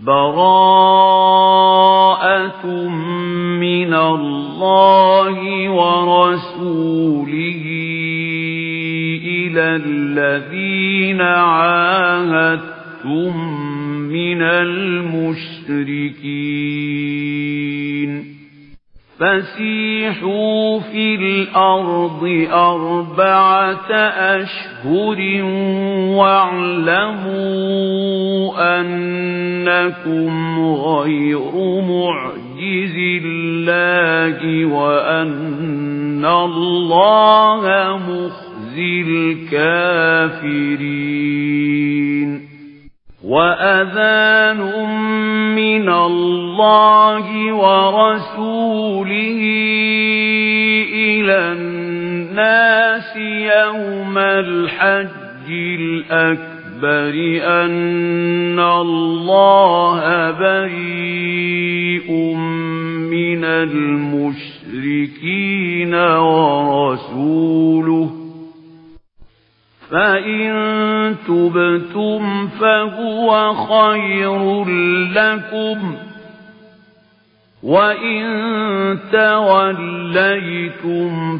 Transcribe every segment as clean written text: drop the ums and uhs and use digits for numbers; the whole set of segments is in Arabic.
بَرَاءَةٌ مِّنَ اللَّهِ وَرَسُولِهِ إِلَى الَّذِينَ عَاهَدتُّم مِّنَ الْمُشْرِكِينَ فَسِيحُوا فِي الْأَرْضِ 4 أَشْهُرٍ وَاعْلَمُوا أَنَّكُمْ غَيْرُ مُعْجِزِي اللَّهِ وَأَنَّ اللَّهَ مُخْزِي الْكَافِرِينَ وَأَذَانٌ مِّنَ اللَّهِ وَرَسُولِهِ إِلَى النَّاسِ يَوْمَ الْحَجِّ الْأَكْبَرِ أَنَّ اللَّهَ بَرِيءٌ مِّنَ الْمُشْرِكِينَ وَرَسُولُهُ فَإِن تُبْتُمْ فَهُوَ خَيْرٌ لَّكُمْ وَإِن تَوَلَّيْتُمْ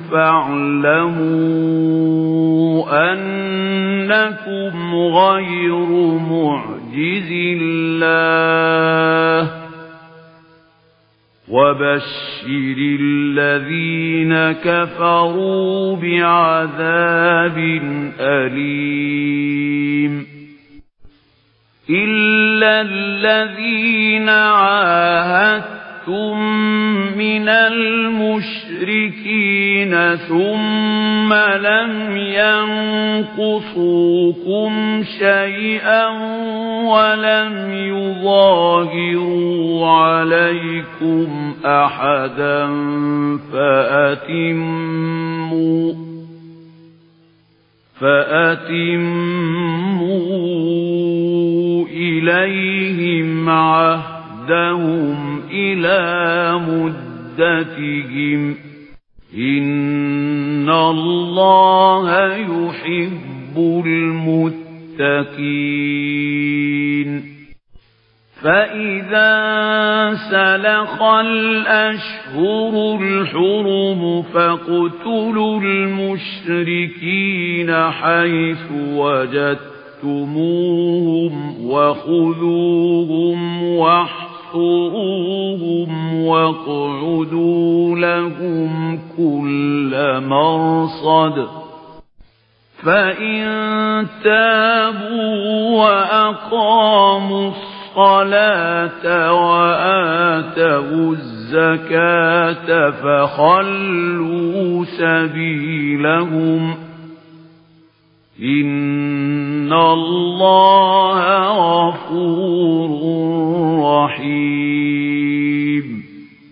فَاعْلَمُوا أَنَّكُمْ غَيْرُ مُعْجِزِي اللَّهِ وَبَشِّرِ الَّذِينَ كَفَرُوا بِعَذَابٍ أَلِيمٍ إِلَّا الَّذِينَ عَاهَدتُّم مِّنَ الْمُشْرِكِينَ ثُمَّ لَمْ يَنقُصُوكُمْ شَيْئًا وَلَمْ يُظَاهِرُوا عَلَيْكُمْ أَحَدًا فَأَتِمُّوا إِلَيْهِمْ عَهْدَهُمْ إِلَى مُدَّتِهِمْ إِنَّ اللَّهَ يُحِبُّ الْمُتَّقِينَ فَإِذَا سَلَخَ الْأَشْهُرُ الْحُرُمُ فَاقْتُلُوا الْمُشْرِكِينَ حَيْثُ وَجَدتُّمُوهُمْ وَخُذُوهُمْ وَاحْصُرُوهُمْ وَاقْعُدُوا لَهُمْ كُلَّ مَرْصَدٍ فَإِن تَابُوا وَأَقَامُوا الصَّلَاةَ وَآتَوُا الزَّكَاةَ فَخَلُّوا سَبِيلَهُمْ إِنَّ اللَّهَ غَفُورٌ رَّحِيمٌ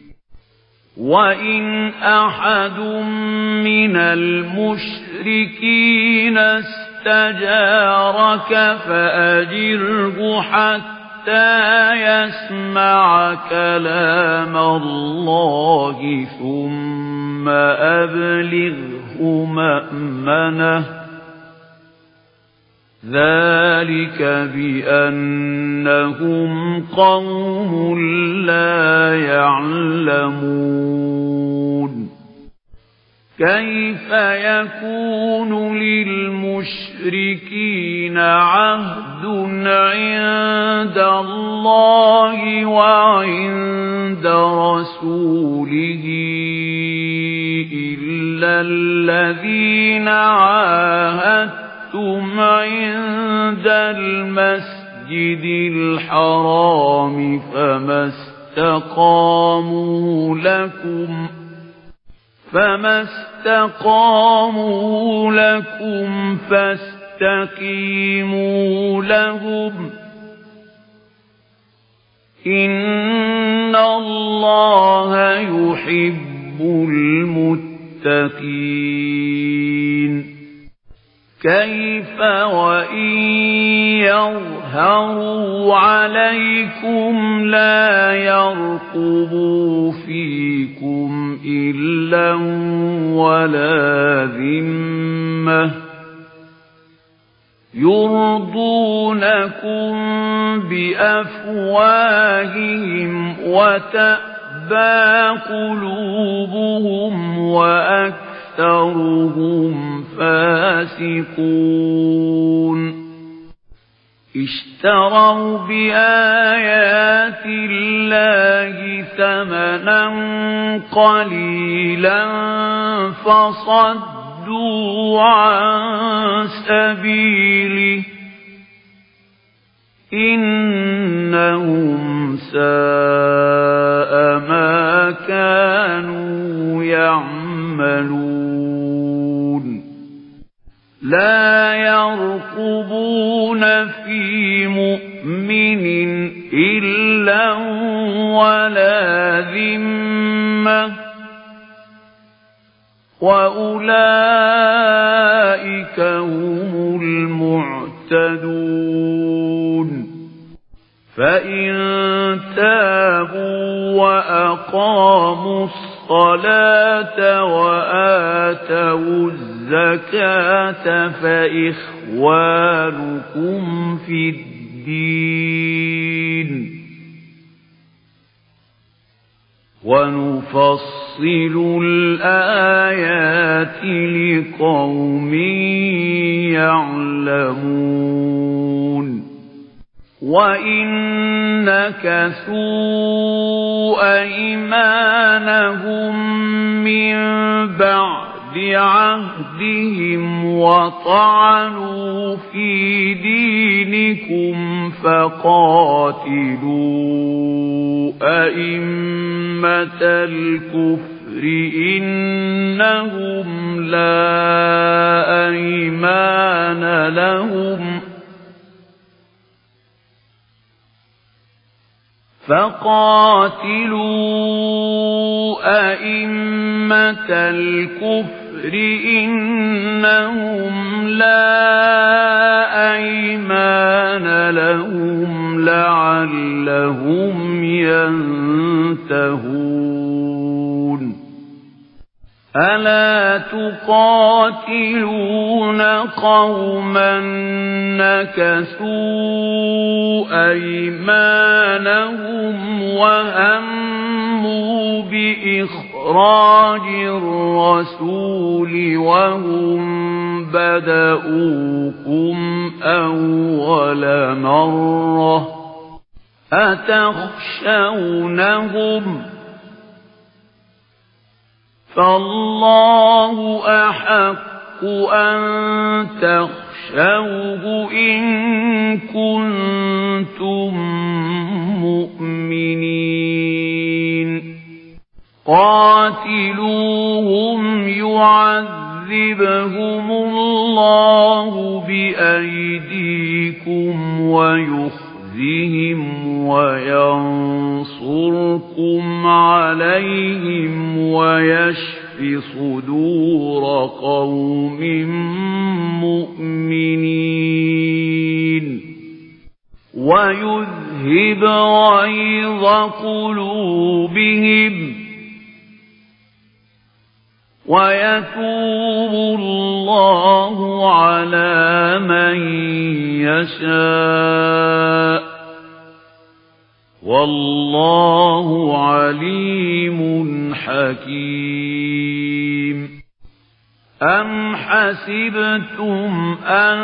وَإِنْ أَحَدٌ مِّنَ الْمُشْرِكِينَ اسْتَجَارَكَ فَأَجِرْهُ حَتَّى يَسْمَعَ كَلَامَ اللَّهِ ثُمَّ أَبْلِغْهُ مَأْمَنَهُ ذَلِكَ بِأَنَّهُمْ قَوْمٌ لَّا يَعْلَمُونَ كَيْفَ يَكُونُ لِلْمُشْرِكِينَ عَهْدٌ عِندَ اللَّهِ وَعِندَ رَسُولِهِ إِلَّا الَّذِينَ عَاهَدتُّمْ عِندَ الْمَسْجِدِ الْحَرَامِ فَمَا اسْتَقَامُوا لَكُمْ فَاسْتَقِيمُوا لَهُمْ إِنَّ اللَّهَ يُحِبُّ الْمُتَّقِينَ كَيْفَ وَإِن يَظْهَرُوا عَلَيْكُمْ لَا يَرْقُبُوا فِيكُمْ إِلًّا وَلَا ذِمَّةً يرضونكم بأفواههم وتأبى قلوبهم وأكثرهم فاسقون اشتروا بآيات الله ثمنا قليلا فصدوا عن سبيله إنهم ساء ما كانوا يعملون لا يرقبون في مؤمن إلا ولا ذمة وأولئك هم المعتدون فإن تابوا وأقاموا الصلاة وآتوا الزكاة فإخوانكم في الدين ونفصل الآيات لقوم يعلمون وإن نكثوا أيمانهم من بعد عهدهم وطعنوا في دينكم فقاتلوا أئمة الكفر إنهم لا أيمان لهم أئمة الكفر إنهم لا أيمان لهم لعلهم ينتهون ألا تقاتلون قوما نكثوا أيمانهم وهموا بإخراج الرسول وهم بدؤوكم أول مرة أتخشونهم فالله أحق أن تخشوه إن كنتم مؤمنين قاتلوهم يعذبهم الله بأيديكم ويخزهم وينصركم عليهم ويشف صدور قوم مؤمنين ويذهب غيظ قلوبهم ويتوب الله على من يشاء والله عليم حكيم أم حسبتم أن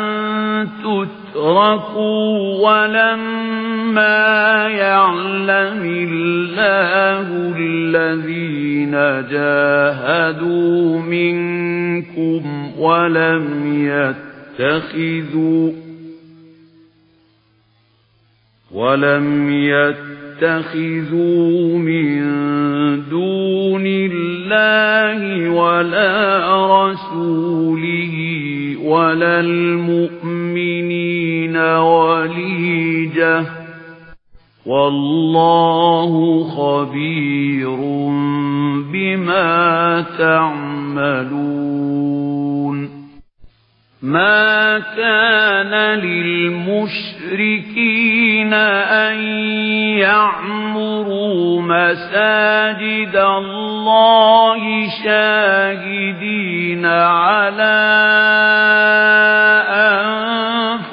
تتركوا ولما يعلم الله الذين جاهدوا منكم ولم يتخذوا من دون الله ولا رسوله ولا المؤمنين وليجة والله خبير بما تعملون ما كان للمشركين أن يعمروا مساجد الله شاهدين على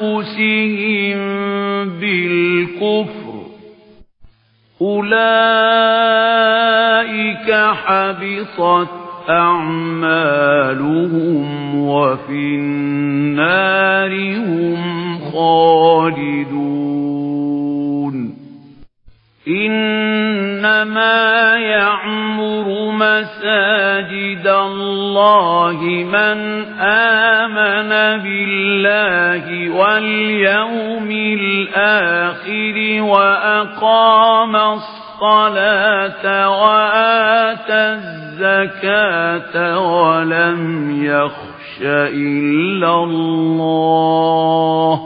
أولئك حبطت أعمالهم وفي النار هم خالدون إنما يعمر مساجد الله من آمن بالله واليوم الآخر وأقام الصلاة وآتى الزكاة ولم يخش إلا الله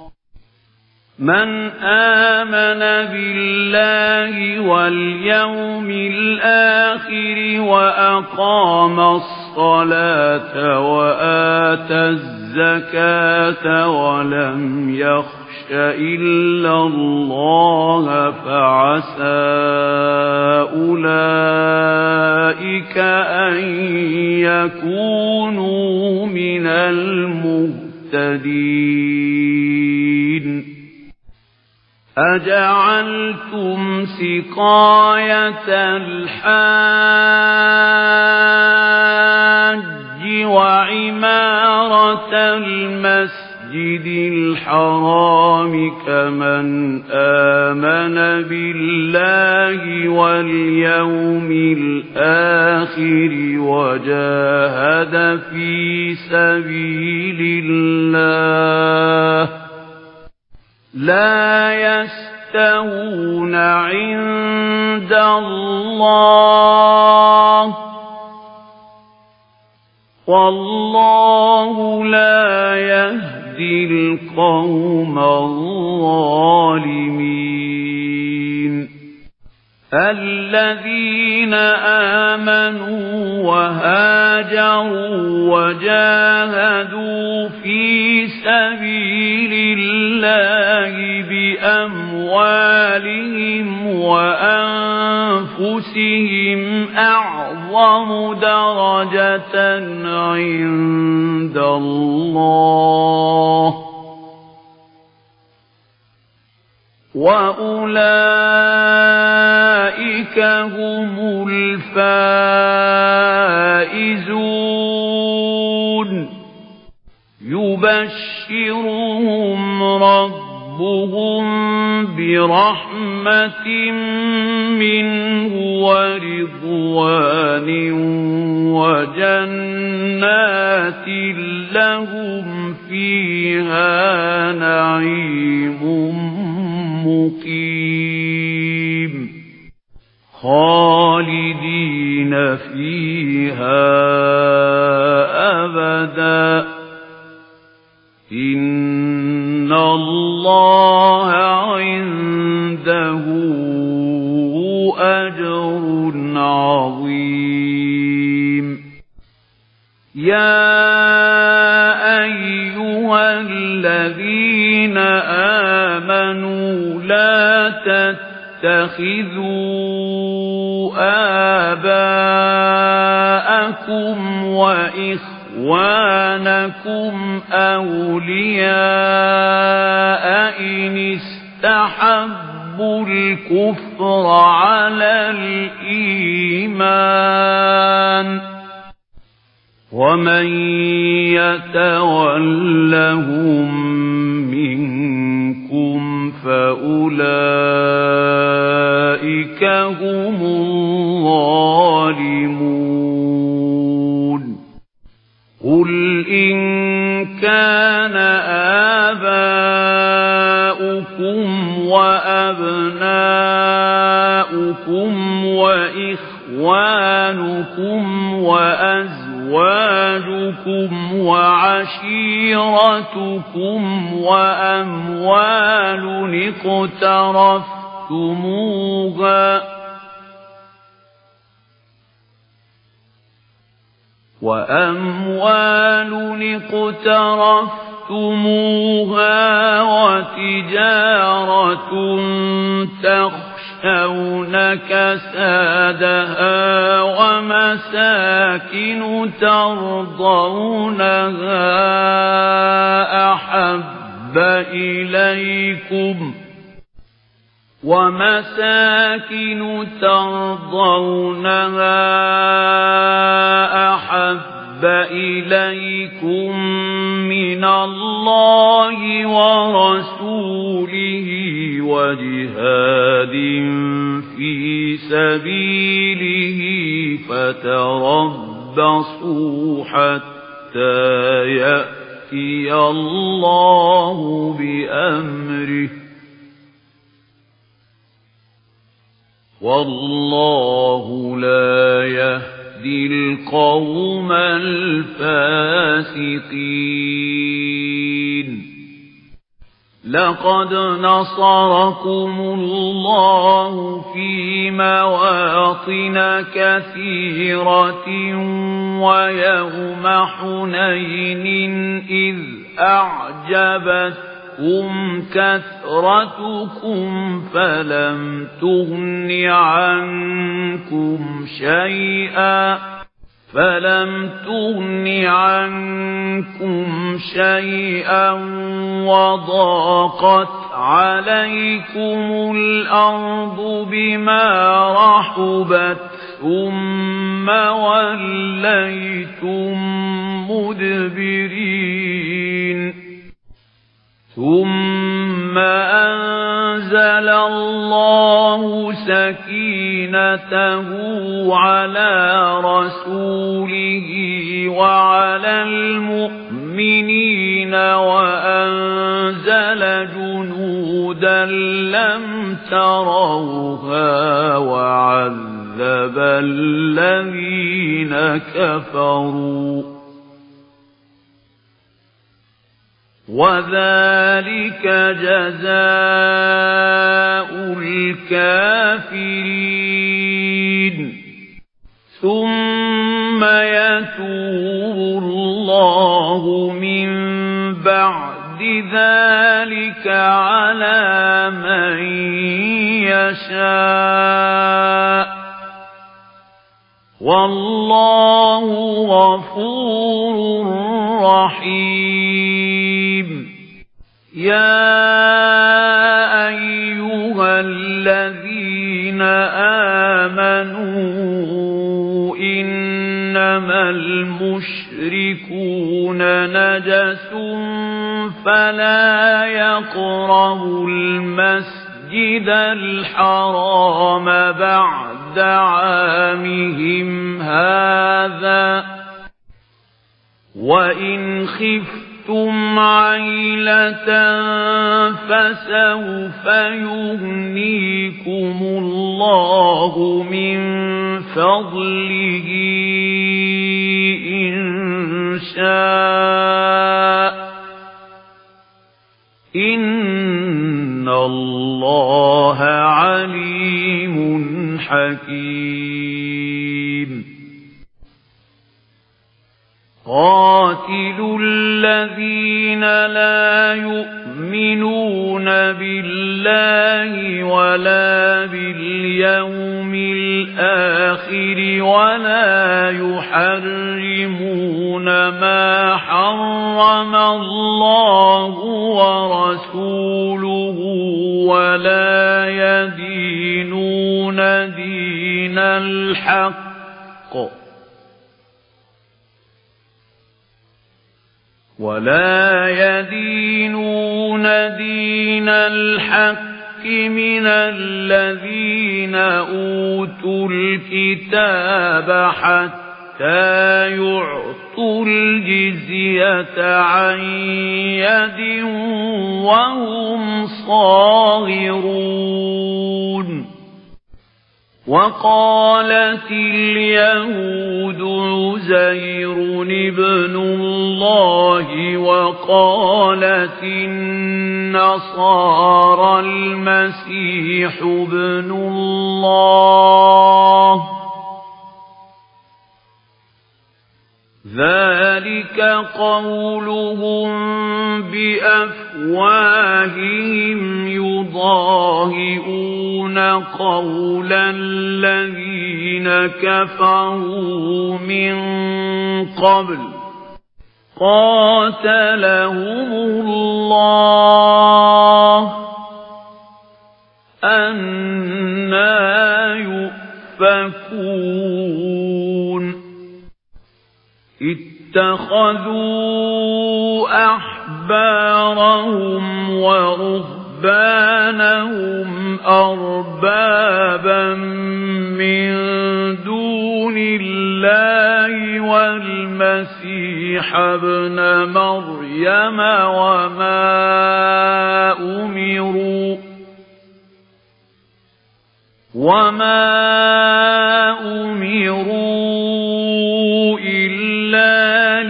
من آمن بالله واليوم الآخر وأقام الصلاة وآتى الزكاة ولم يخش إلا الله فعسى أولئك أن يكونوا من المهتدين أجعلتم سقاية الحاج وعمارة المسجد الحرام كمن آمن بالله واليوم الآخر وجاهد في سبيل الله لا يستوون عند الله والله لا يهدي القوم الظالمين الذين آمنوا وهاجروا وجاهدوا في سبيل الله بأموالهم وأنفسهم أعظم درجة عند الله وأولئك هم الفائزون يبشرهم ربهم برحمة منه ورضوان وجنات لهم فيها نعيم مقيم خالدين فيها أبدا إن الله عنده أجر عظيم يا أيها الذين آمنوا لا تتخذوا آباءكم وإخوانكم أولياء إن استحبوا الكفر على الإيمان ومن يتولهم منكم فأولئك هم الظالمون قل إن كان آباؤكم وأبناؤكم وإخوانكم وأزواجكم وعشيرتكم وأموال اقترفتموها وتجارة تخشون كسادها ومساكن ترضونها أحب إليكم ومساكن ترضونها أحب إليكم من الله ورسوله وجهاد في سبيله فتربصوا حتى يأتي الله بأمره والله لا يهدي القوم الفاسقين. لقد نصركم الله في مواطن كثيرة ويوم حنين إذ أعجبتكم كثرتكم فلم تغن عنكم شيئا وضاقت عليكم الأرض بما رحبت ثم وليتم مدبرين. ثم أنزل الله سكينته على رسوله وعلى المؤمنين وأنزل جنودا لم تروها وعذب الذين كفروا وذلك جزاء الكافرين. ثم يتوب الله من بعد ذلك على من يشاء والله غفور رحيم. يا أيها الذين آمنوا إنما المشركون نجس فلا يقربوا المسجد الحرام بعد عامهم هذا وإن خفتم عيلة فسوف يغنيكم الله من فضله إن شاء إن الله عليم حكيم. قاتلوا الذين لا يؤمنون بالله ولا باليوم الآخر ولا يحرمون ما حرم الله ورسوله ولا يدينون دين الحق من الذين أوتوا الكتاب حتى يعطوا الجزية عن يد وهم صاغرون. وقالت اليهود عزير ابن الله وقالت النصارى المسيح ابن الله ذلك قولهم بأفواههم يضاهئون قول الذين كفروا من قبل قاتلهم الله أَنَّىٰ يُؤْفَكُونَ اتَّخَذُوا أَحْبَارَهُمْ وَرُهْبَانَهُمْ أَرْبَابًا مِّن دُونِ اللَّهِ وَالْمَسِيحَ ابْنَ مَرْيَمَ وَمَا أُمِرُوا إِلَّا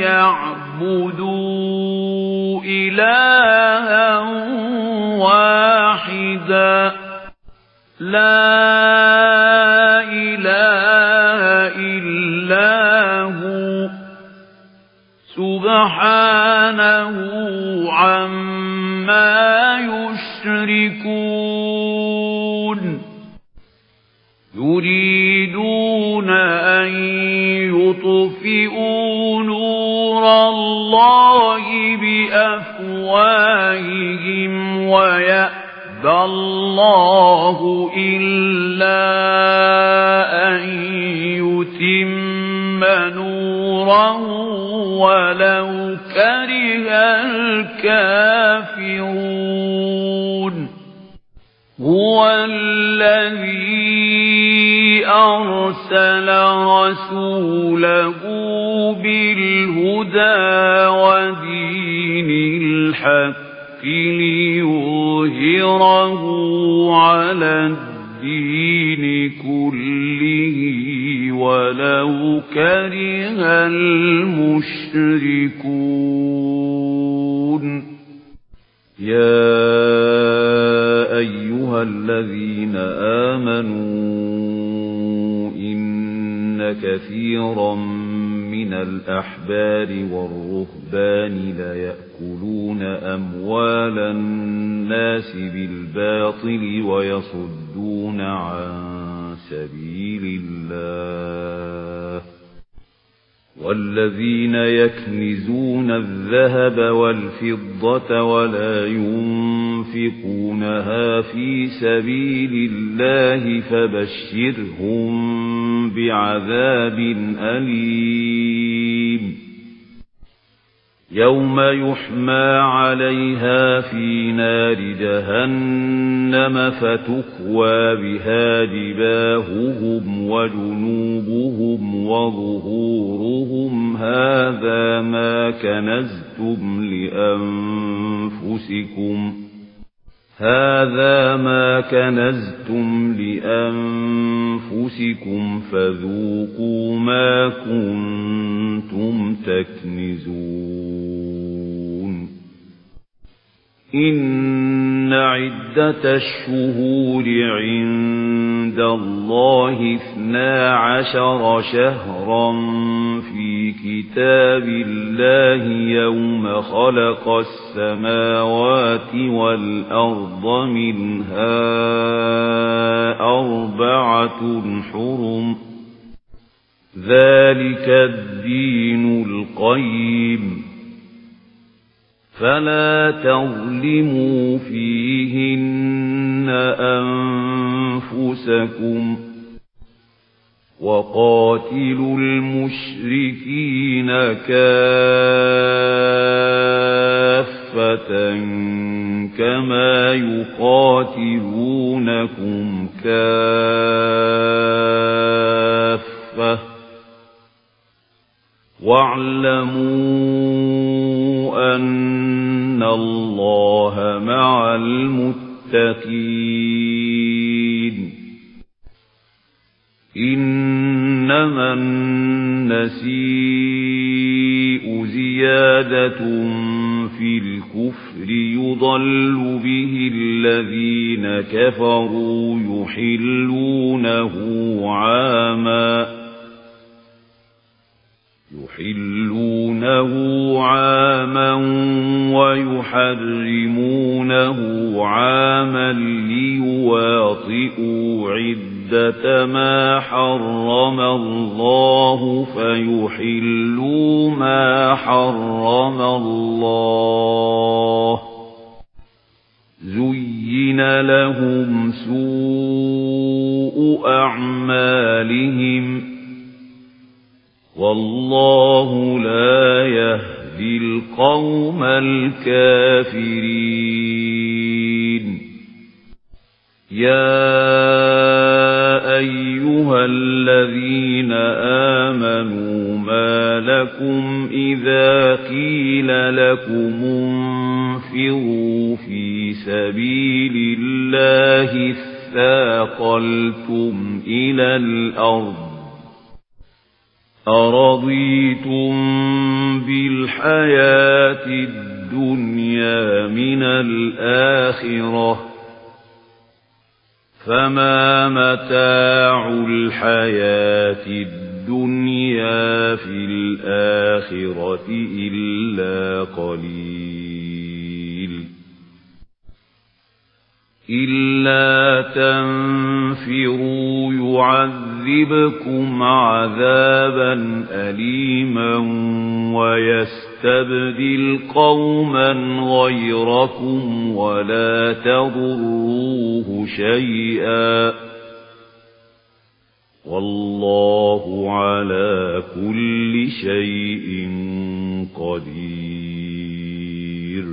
لِيَعْبُدُوا إِلَٰهًا وَاحِدًا لَّا إِلَٰهَ إِلَّا هُوَ سُبْحَانَهُ عَمَّا يُشْرِكُونَ يُرِيدُونَ أَن يُطْفِئُوا نُورَ اللَّهِ بِأَفْوَاهِهِمْ وَيَأْبَى اللَّهُ إِلَّا أَن يُتِمَّ نُورَهُ وَلَوْ كَرِهَ الْكَافِرُونَ هُوَ الَّذِي أَرْسَلَ رَسُولَهُ بِالْهُدَىٰ وَدِينِ الْحَقِّ لِيُظْهِرَهُ عَلَى الدِّينِ كُلِّهِ وَلَوْ كَرِهَ الْمُشْرِكُونَ يَا أَيُّهَا الَّذِينَ آمَنُوا إِنَّ كَثِيرًا مِنَ الْأَحْبَارِ وَالرُّهْبَانِ لَيَأْكُلُونَ أَمْوَالَ النَّاسِ بِالْبَاطِلِ وَيَصُدُّونَ عَن سَبِيلِ اللَّهِ وَالَّذِينَ يَكْنِزُونَ الذَّهَبَ وَالْفِضَّةَ وَلَا يُنفِقُونَهَا فِي سَبِيلِ اللَّهِ فَبَشِّرْهُم بِعَذَابٍ أَلِيمٍ يَوْمَ يُحْمَىٰ عَلَيْهَا فِي نَارِ جَهَنَّمَ فَتُكْوَىٰ بِهَا جِبَاهُهُمْ وَجُنُوبُهُمْ وَظُهُورُهُمْ هَٰذَا مَا كَنَزْتُمْ لِأَنفُسِكُمْ فَذُوقُوا مَا كُنتُمْ تَكْنِزُونَ إِنَّ عِدَّةَ الشُّهُورِ عِندَ اللَّهِ 12 شَهْرًا في كتاب الله يوم خلق السماوات والأرض منها 4 حرم ذلك الدين القيم فلا تظلموا فيهن أنفسكم وقاتلوا المشركين كافة كما يقاتلونكم كافة واعلموا أن الله مع المتقين إنما النسيء زيادة في الكفر يضل به الذين كفروا يحلونه عاما ويحرمونه عاما ليواطئوا عدة ما حرم الله فيحلوا ما حرم الله زُيِّنَ لَهُمْ سُوءُ أَعْمَالِهِمْ وَاللَّهُ لَا يَهْدِي الْقَوْمَ الْكَافِرِينَ يَا أَيُّهَا الَّذِينَ آمَنُوا مَا لَكُمْ إِذَا قِيلَ لَكُمُ انفِرُوا فِي سَبِيلِ اللَّهِ اثَّاقَلْتُمْ إِلَى الْأَرْضِ أَرَضِيتُمْ بِالْحَيَاةِ الدُّنْيَا مِنَ الْآخِرَةِ فَمَا مَتَاعُ الْحَيَاةِ الدُّنْيَا فِي الْآخِرَةِ إِلَّا قَلِيلٌ إِلَّا تَنفِرُوا يُعَذِّبْكُمْ عَذَابًا أَلِيمًا وَيَسْتَبْدِلْ قَوْمًا غَيْرَكُمْ وَلَا تَضُرُّوهُ شَيْئًا وَاللَّهُ عَلَى كُلِّ شَيْءٍ قَدِيرٌ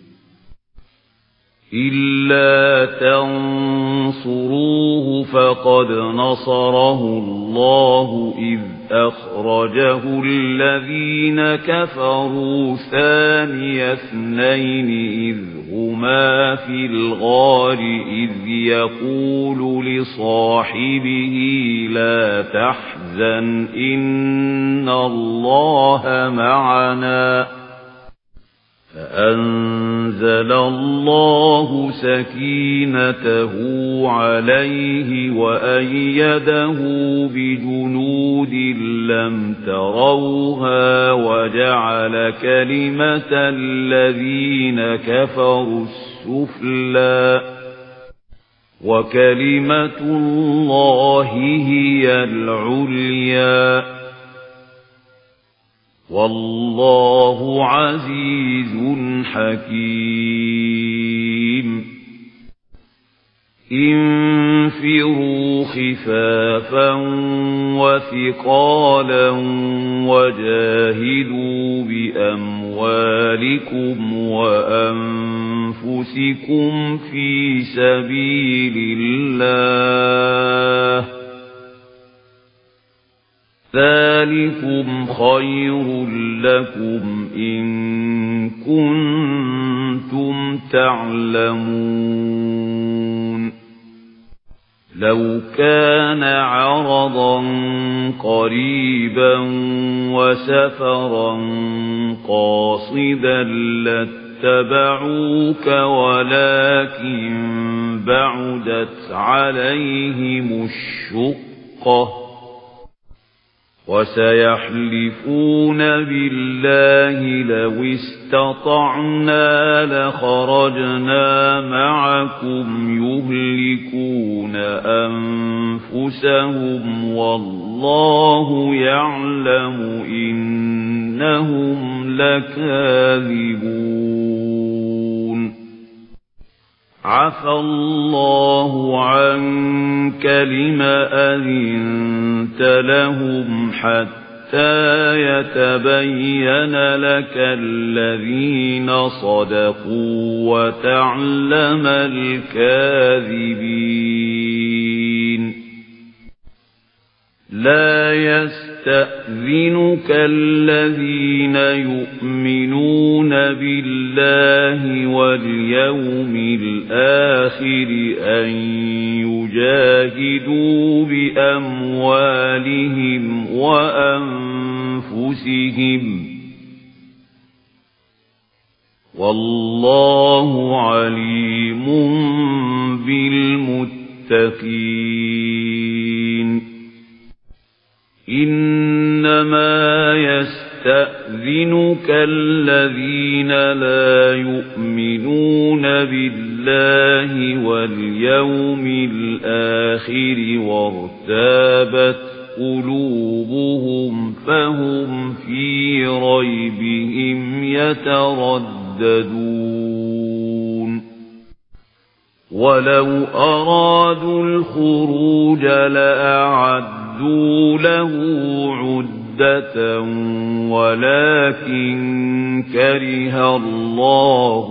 إِلَّا تَنصُرُوهُ فَقَدْ نَصَرَهُ اللَّهُ إِذْ أَخْرَجَهُ الَّذِينَ كَفَرُوا ثَانِيَ اثْنَيْنِ إِذْ هُمَا فِي الْغَارِ إِذْ يَقُولُ لِصَاحِبِهِ لَا تَحْزَنْ إِنَّ اللَّهَ مَعَنَا فَأَنزَلَ اللَّهُ سَكِينَتَهُ عَلَيْهِ وَأَيَّدَهُ بِجُنُودٍ لَّمْ تَرَوْهَا وَجَعَلَ كَلِمَةَ الَّذِينَ كَفَرُوا السُّفْلَىٰ وَكَلِمَةُ اللَّهِ هِيَ الْعُلْيَا وَاللَّهُ عَزِيزٌ حَكِيمٌ انفِرُوا خِفَافًا وَثِقَالًا وَجَاهِدُوا بِأَمْوَالِكُمْ وَأَنفُسِكُمْ فِي سَبِيلِ اللَّهِ ذَلِكُمْ خَيْرٌ لَكُمْ إِن كُنتُمْ تَعْلَمُونَ لَوْ كَانَ عَرَضًا قَرِيبًا وَسَفَرًا قَاصِدًا لَّاتَّبَعُوكَ وَلَكِن بَعُدَتْ عَلَيْهِمُ الشُّقَّةُ وَسَيَحْلِفُونَ بِاللَّهِ لَوِ اسْتَطَعْنَا لَخَرَجْنَا مَعَكُمْ يُهْلِكُونَ أَنفُسَهُمْ وَاللَّهُ يَعْلَمُ إِنَّهُمْ لَكَاذِبُونَ عَفَا اللَّهُ عَنكَ لِمَ أَذِنتَ لَهُمْ حَتَّى يَتَبَيَّنَ لَكَ الَّذِينَ صَدَقُوا وَتَعْلَمَ الْكَاذِبِينَ لَا يَسْتَأْذِنُكَ الَّذِينَ يُؤْمِنُونَ بِاللَّهِ وَالْيَوْمِ الْآخِرِ أَن يُجَاهِدُوا بِأَمْوَالِهِمْ وَأَنفُسِهِمْ وَاللَّهُ عَلِيمٌ بِالْمُتَّقِينَ إِنَّمَا يَسْتَأْذِنُكَ الَّذِينَ لَا يُؤْمِنُونَ بِاللَّهِ وَالْيَوْمِ الْآخِرِ وَارْتَابَتْ قُلُوبُهُمْ فَهُمْ فِي رَيْبِهِمْ يَتَرَدَّدُونَ ولو أرادوا الخروج لأعدوا له عدة ولكن كره الله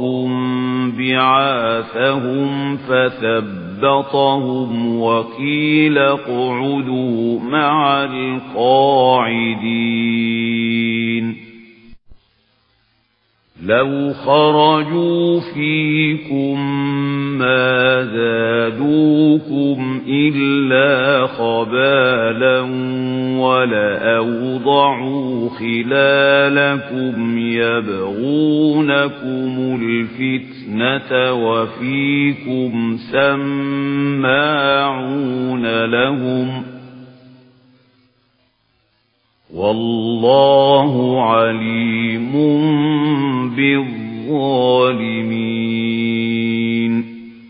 بعاثهم فثبطهم وقيل اقعدوا مع القاعدين لو خرجوا فيكم ما زادوكم إلا خبالا ولأوضعوا خلالكم يبغونكم الفتنة وفيكم سماعون لهم والله عليم بالظالمين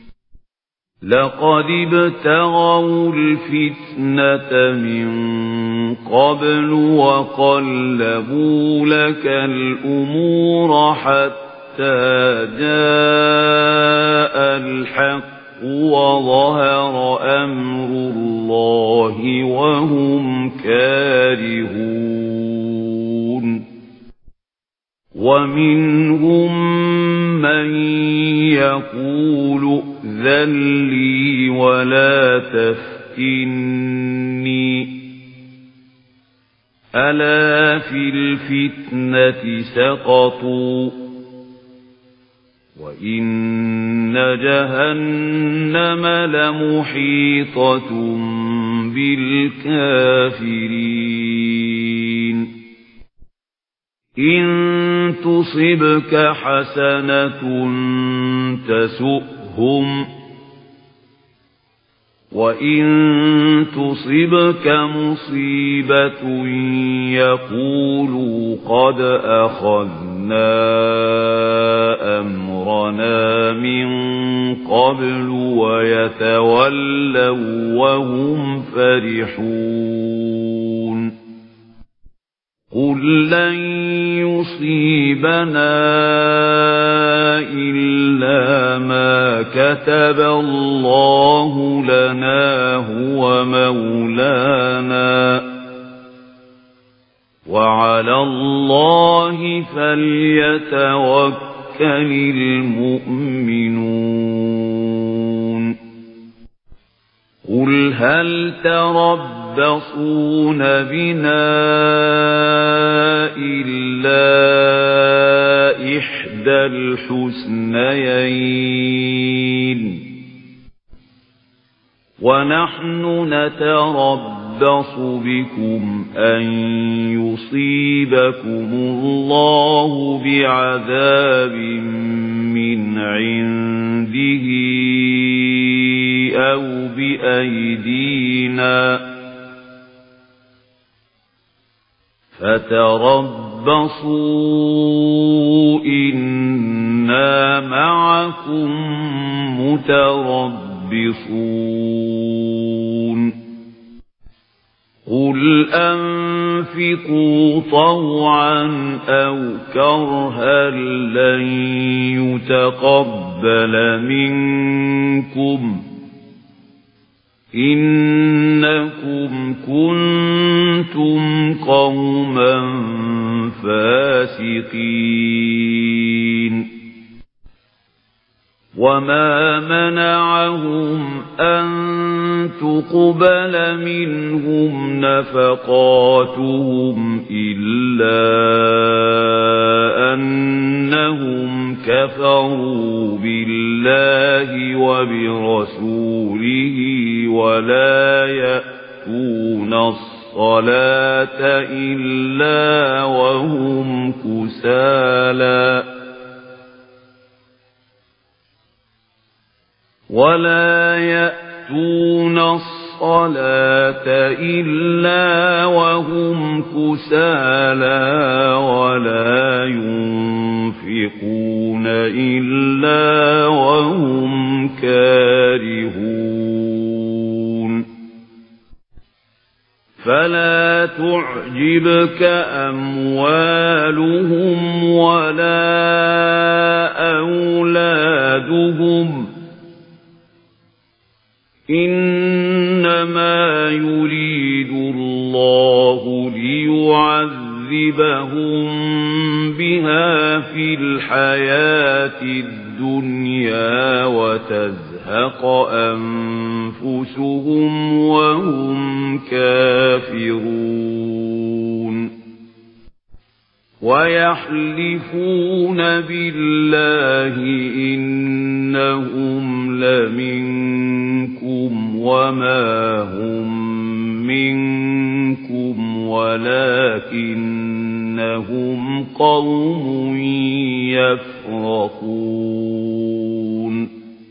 لقد ابتغوا الفتنة من قبل وقلبوا لك الأمور حتى جاء الحق وظهر أمر الله وهم كارهون ومنهم من يقول ائذن لي ولا تفتني ألا في الفتنة سقطوا وإن جهنم لمحيطة بالكافرين إن تصبك حسنة تسؤهم وإن تصبك مصيبة يقولوا قد أخذنا أمرنا من قبل ويتولوا وهم فرحون قل لن يصيبنا إلا ما كتب الله لنا هو مولانا وعلى الله فليتوكل المؤمنون قل هل تربصون بنا إلا إحدى الحسنيين ونحن نتربص بكم أن يصيبكم الله بعذاب من عنده أو بأيدينا فتربصوا إنا معكم متربصون قل أنفقوا طوعا أو كرها لن يتقبل منكم إنكم كنتم قوما فاسقين وما منعهم أن تقبل منهم نفقاتهم إلا أنهم كفروا بالله وبرسوله ولا يأتون الصلاة إلا وهم كسالى ولا يأتون الصلاة إلا وهم كسالى ولا ينفقون إلا وهم كارهون فلا تعجبك أموالهم ولا أولادهم إنما يريد الله ليعذبهم بها في الحياة الدنيا وتزهق أنفسهم وهم كافرون ويحلفون بالله إنهم لمنكم وما هم منكم ولكنهم قوم يفرقون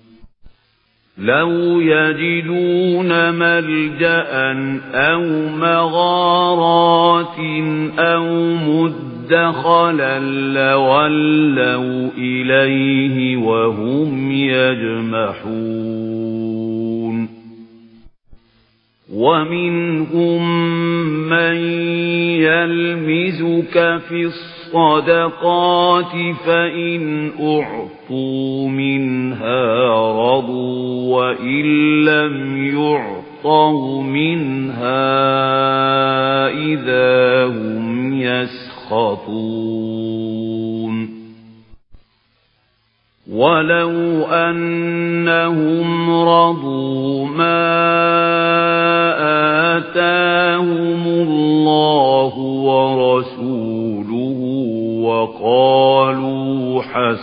لو يجدون ملجأ أو مغارات أو مدخلا لولوا إليه وهم يجمحون ومنهم من يلمزك في الصدقات فإن أعطوا منها رضوا وإن لم يعطوا منها إذا هم يسخطون ولو أنهم رضوا ما آتاهم الله ورسوله وقالوا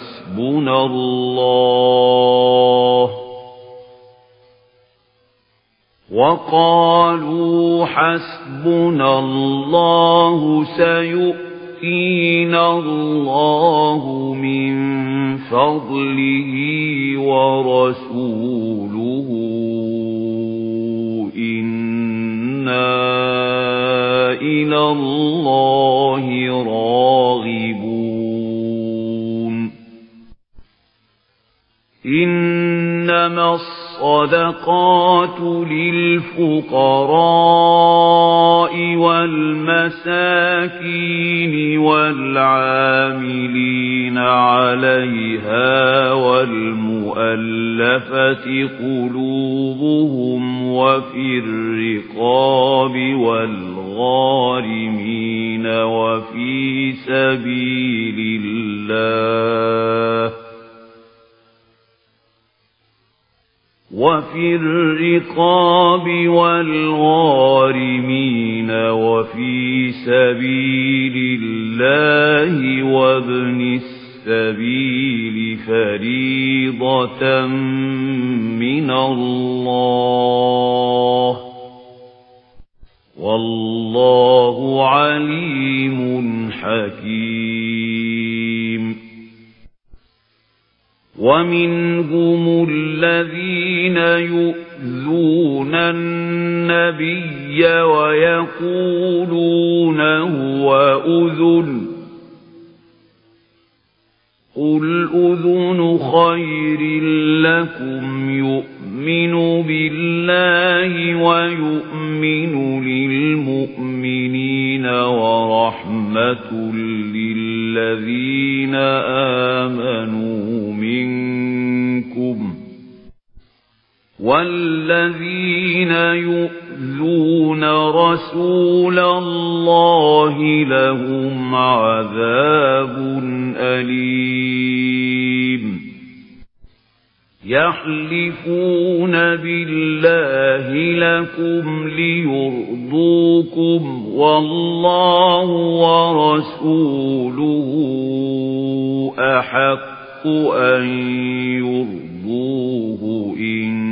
حسبنا الله سيؤتينا الله من فضله ورسوله إنا إلى الله راغبون إنما الصدقات للفقراء والمساكين والعاملين عليها والمؤلفة قلوبهم وفي الرقاب والغارمين وفي سبيل الله وفي الرقاب والغارمين وفي سبيل الله وابن السبيل فريضة من الله والله عليم حكيم ومنهم الذين يؤذون النبي ويقولون هو أذن قل أذن خير لكم يؤمن بالله ويؤمن للمؤمنين ورحمة للذين آمنوا منكم والذين يؤذون رسول الله لهم عذاب أليم يحلفون بالله لكم ليرضوكم والله ورسوله أحق أن يرضوه إن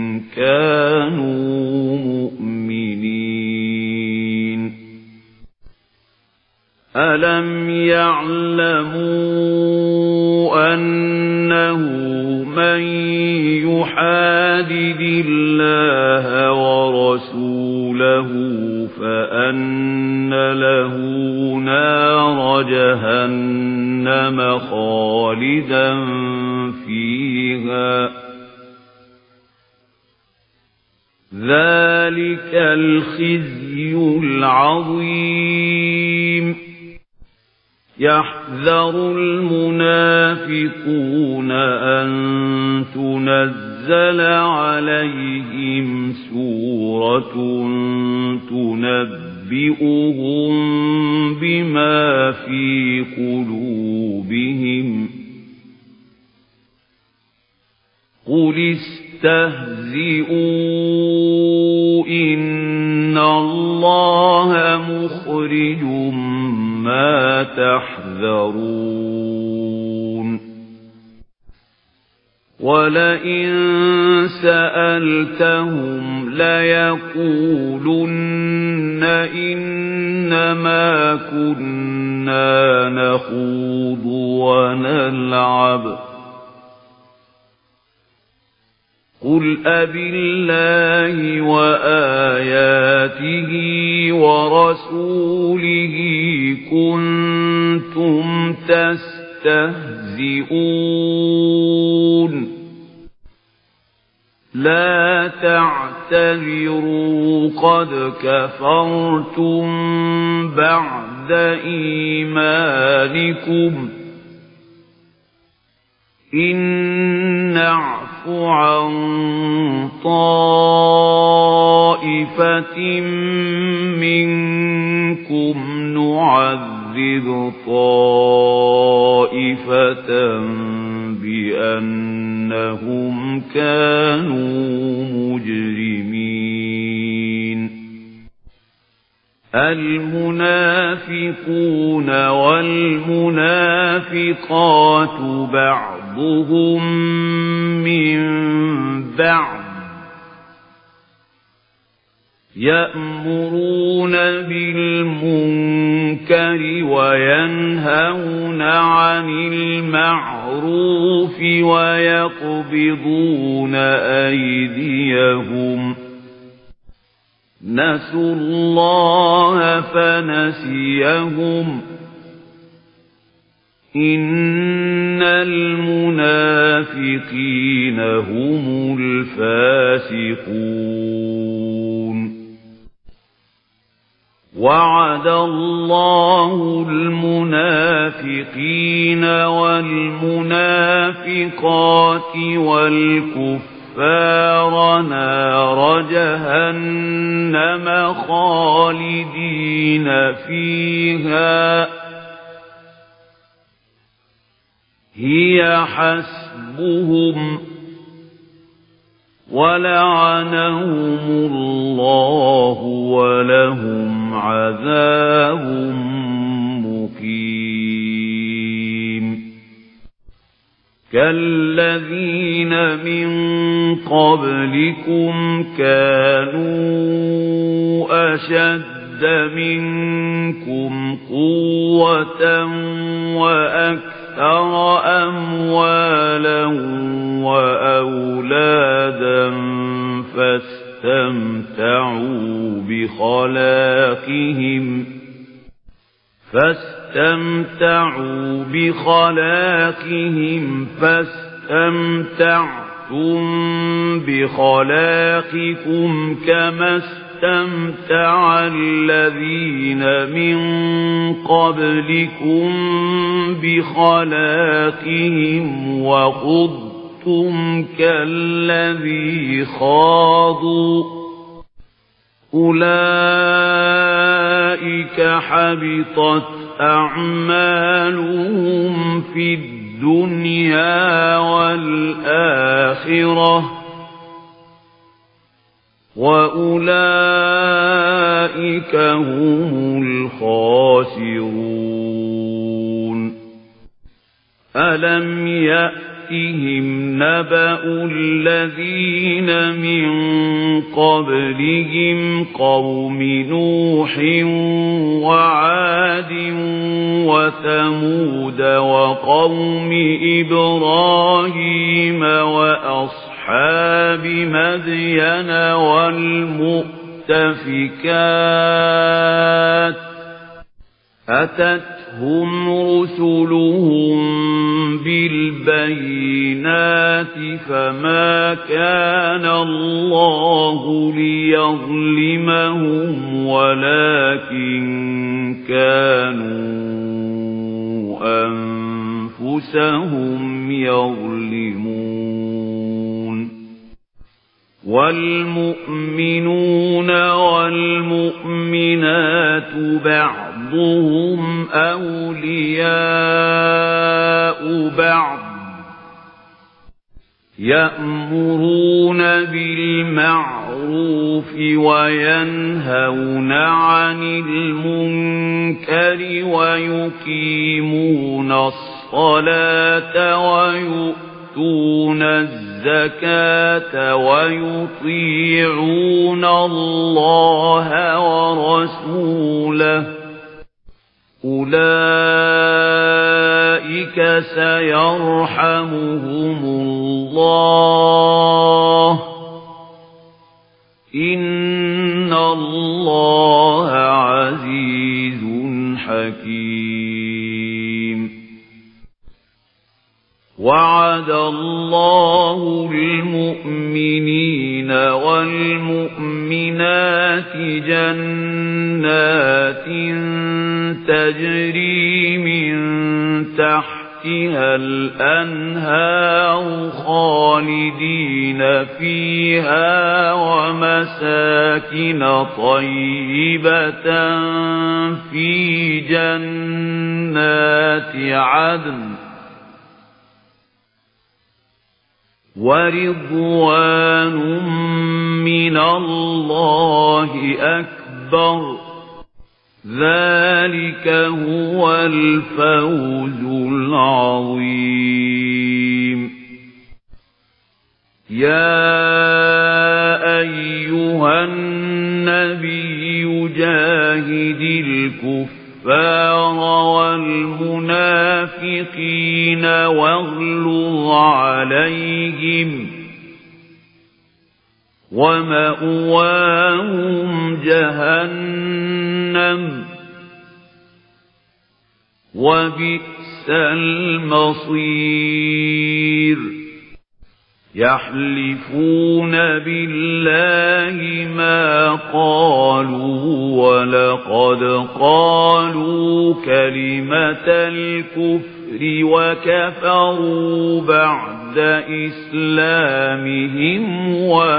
كانوا مؤمنين ألم يعلموا أنه من يحادد الله ورسوله فأن له نار جهنم خالدا فيها ذلك الخزي العظيم يحذر المنافقون أن تنزل عليهم سورة تنبئهم بما في قلوبهم قل استهزئوا إن الله مخرج ما تحذرون ولئن سألتهم ليقولن إنما كنا نخوض ونلعب قل أبالله وآياته ورسوله كنتم تستهزئون لا تعتذروا قد كفرتم بعد إيمانكم إن نعف عن طائفة منكم نعذب طائفة بأنهم كانوا مجرمين المنافقون والمنافقات بعضهم من بعض يأمرون بالمنكر وينهون عن المعروف ويقبضون أيديهم نسوا الله فنسيهم إن المنافقين هم الفاسقون وعد الله المنافقين والمنافقات والكفار نار جهنم خالدين فيها هي حسبهم ولعنهم الله ولهم عذاب مقيم كالذين من قبلكم كانوا أشد منكم قوة وأكثر أموالا وأولادا فاستمتعوا بخلاقهم فاستمتعتم بخلاقكم كما استمتع الذين من قبلكم بخلاقهم وخضتم كالذي خاضوا أولئك حبطت أعمالهم في الدنيا والآخرة وأولئك هم الخاسرون ألم يأتهم نبأ الذين من قبلهم قوم نوح وعاد وثمود وقوم إبراهيم وأصحاب مدين والمؤتفكات أتتهم رسلهم بالبينات فما كان الله ليظلمهم ولكن كانوا أنفسهم يظلمون والمؤمنون والمؤمنات بعضهم أولياء بعض يأمرون بالمعروف وينهون عن المنكر ويقيمون الصلاة ويؤتون الزكاة ويطيعون الله ورسوله أولئك سيرحمهم الله إن الله عزيز حكيم وعد الله المؤمنين والمؤمنات جنات تجري من تحتها الأنهار خالدين فيها ومساكن طيبة في جنات عدن ورضوان من الله أكبر ذلك هو الفوز العظيم يا أيها النبي جاهد الكفار والمنافقين واغلظ عليهم ومأواهم جهنم وبئس المصير يحلفون بالله ما قالوا ولقد قالوا كلمة الكفر وكفروا بعد إسلامهم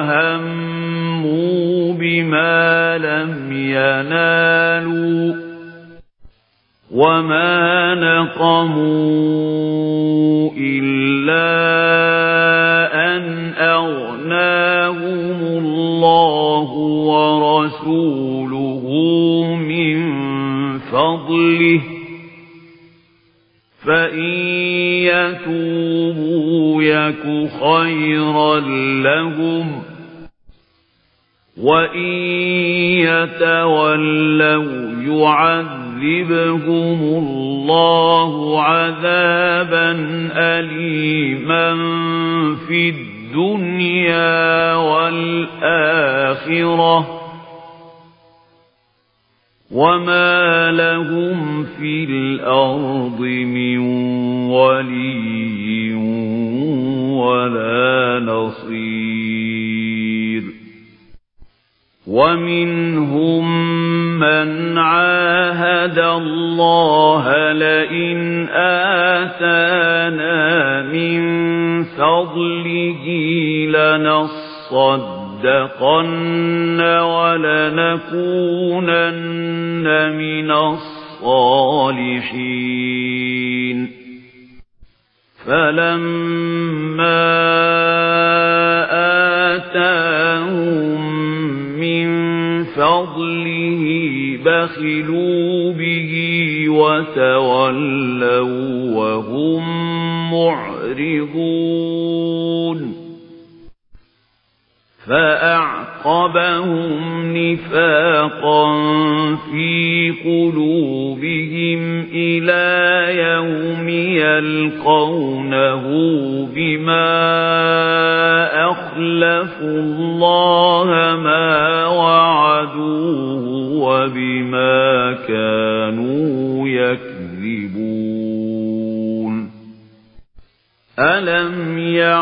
وهموا بما لم ينالوا وما نقموا إلا أن أغناهم الله ورسوله من فضله فإن يتوبوا يك خيرا لهم وإن يتولوا يعذبهم الله عذابا أليما في الدنيا والآخرة وما لهم في الأرض من ولي ولا نصير ومنهم من عاهد الله لئن آتانا من فضله لنصدقن ولنكونن من الصالحين فلما آتاهم من فضله بخلوا به وتولوا وهم معرضون فأعقبهم نفاقا في قلوبهم إلى يوم يلقونه بما أخلفوا الله ما وعدوه وبما كانوا يكذبون ألم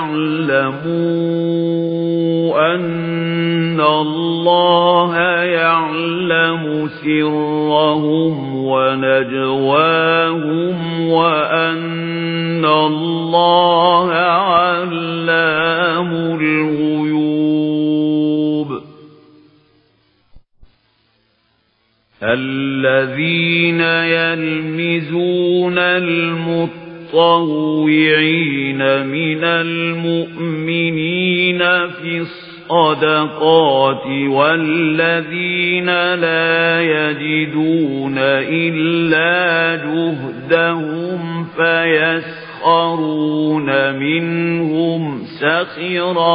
يعلموا أن الله يعلم سرهم ونجواهم وأن الذين يلمزون المتطوعين من المؤمنين في الصدقات والذين لا يجدون إلا جهدهم فيسخرون منهم سخر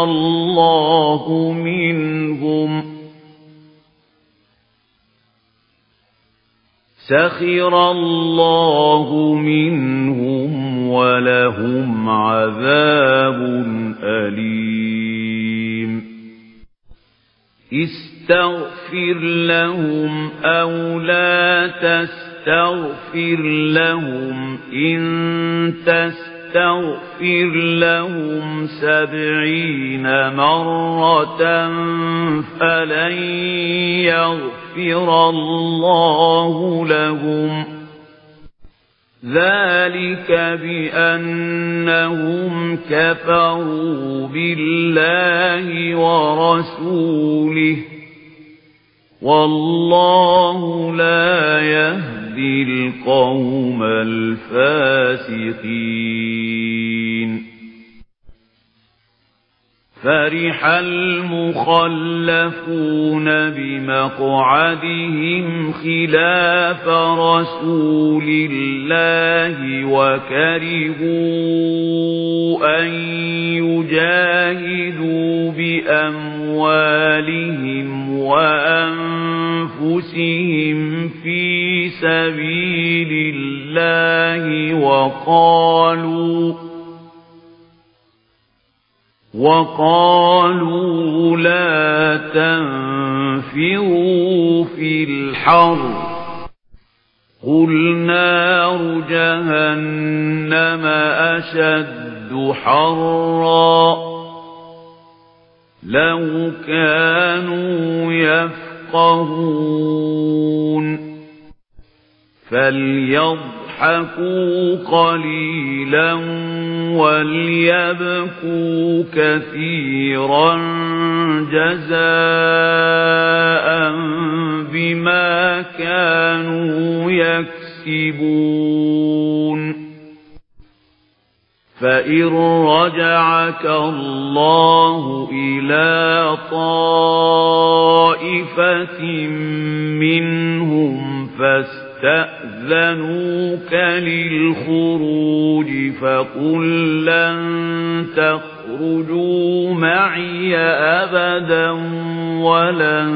الله منهم ولهم عذاب أليم استغفر لهم أو لا تستغفر لهم إن تستغفر لهم 70 مرة فلن يغفر الله لهم ذلك بأنهم كفروا بالله ورسوله والله لا يهدي القوم الفاسقين فرح المخلفون بمقعدهم خلاف رسول الله وكرهوا أن يجاهدوا بأموالهم وأنفسهم في سبيل الله وقالوا لا تنفروا في الحر قل نار جهنم أشد حرا لو كانوا يفقهون فليضحكوا قليلا وليبكوا كثيرا جزاء بما كانوا يكسبون فإن رجعك الله إلى طائفة منهم فاستأذنوك للخروج فقل لن تخرجوا معي أبدا ولن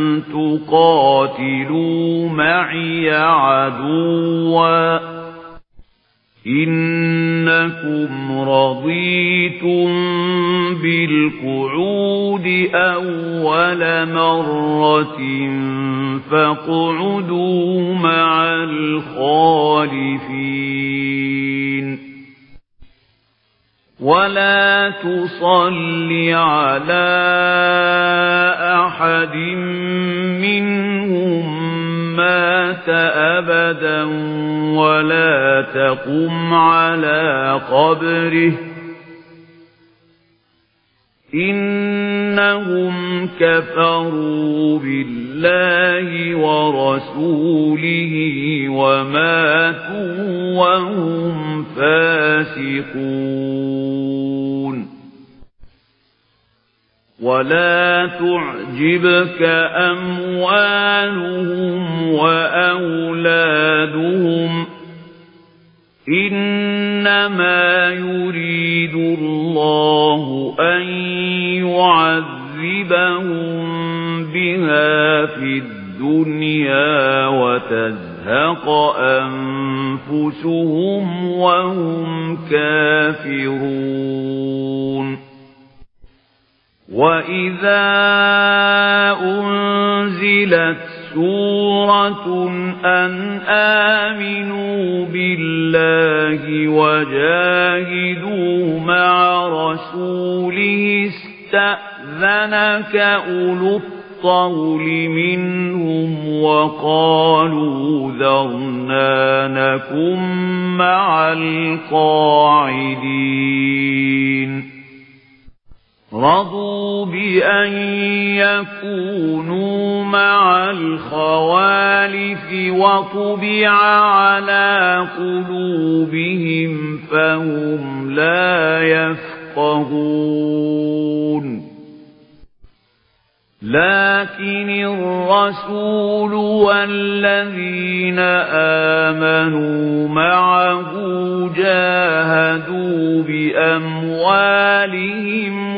تقاتلوا معي عدوا إنكم رضيتم بالقعود أول مرة فاقعدوا مع الخالفين ولا تصل على أحد منهم مات أبدا ولا تقم على قبره إنهم كفروا بالله ورسوله وماتوا وهم فاسقون ولا تعجبك أموالهم وأولادهم إنما يريد الله أن يعذبهم بها في الدنيا وتزهق أنفسهم وهم كافرون وإذا أنزلت سورة أن آمنوا بالله وجاهدوا مع رسوله استأذنك أولو الطول منهم وقالوا ذرنا نكن مع القاعدين رضوا بأن يكونوا مع الخوالف وطبع على قلوبهم فهم لا يفقهون لكن الرسول والذين آمنوا معه جاهدوا بأموالهم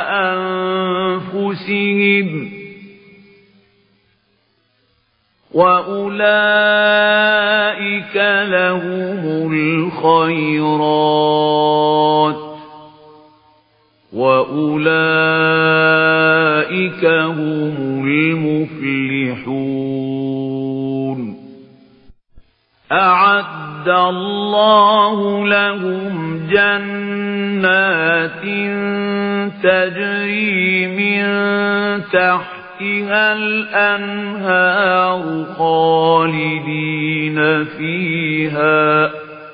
وأنفسهم وأولئك لهم الخيرات وأولئك هم المفلحون أعد الله لهم جنات تجري من تحتها الأنهار خالدين فيها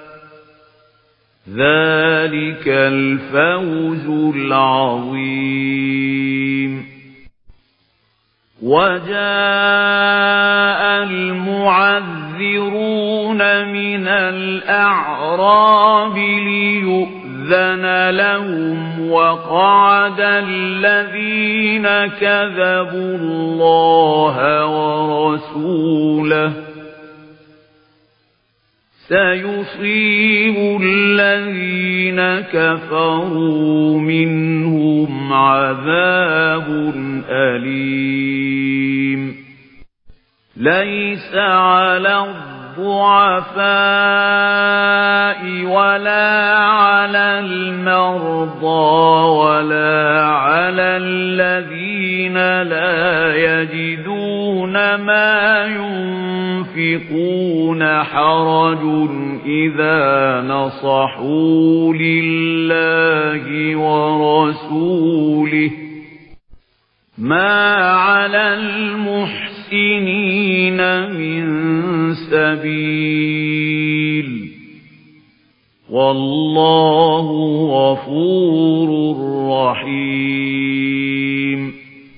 ذلك الفوز العظيم وجاء المعذرون من الأعراب ليؤذن لهم وقعد الذين كذبوا الله ورسوله سيصيب الذين كفروا منهم عذاب أليم ليس على الضعفاء ولا على المرضى ولا على الذين لا يجدون ما ينفقون حرج إذا نصحوا لله ورسوله ما على المحسنين من سبيل والله غفور رحيم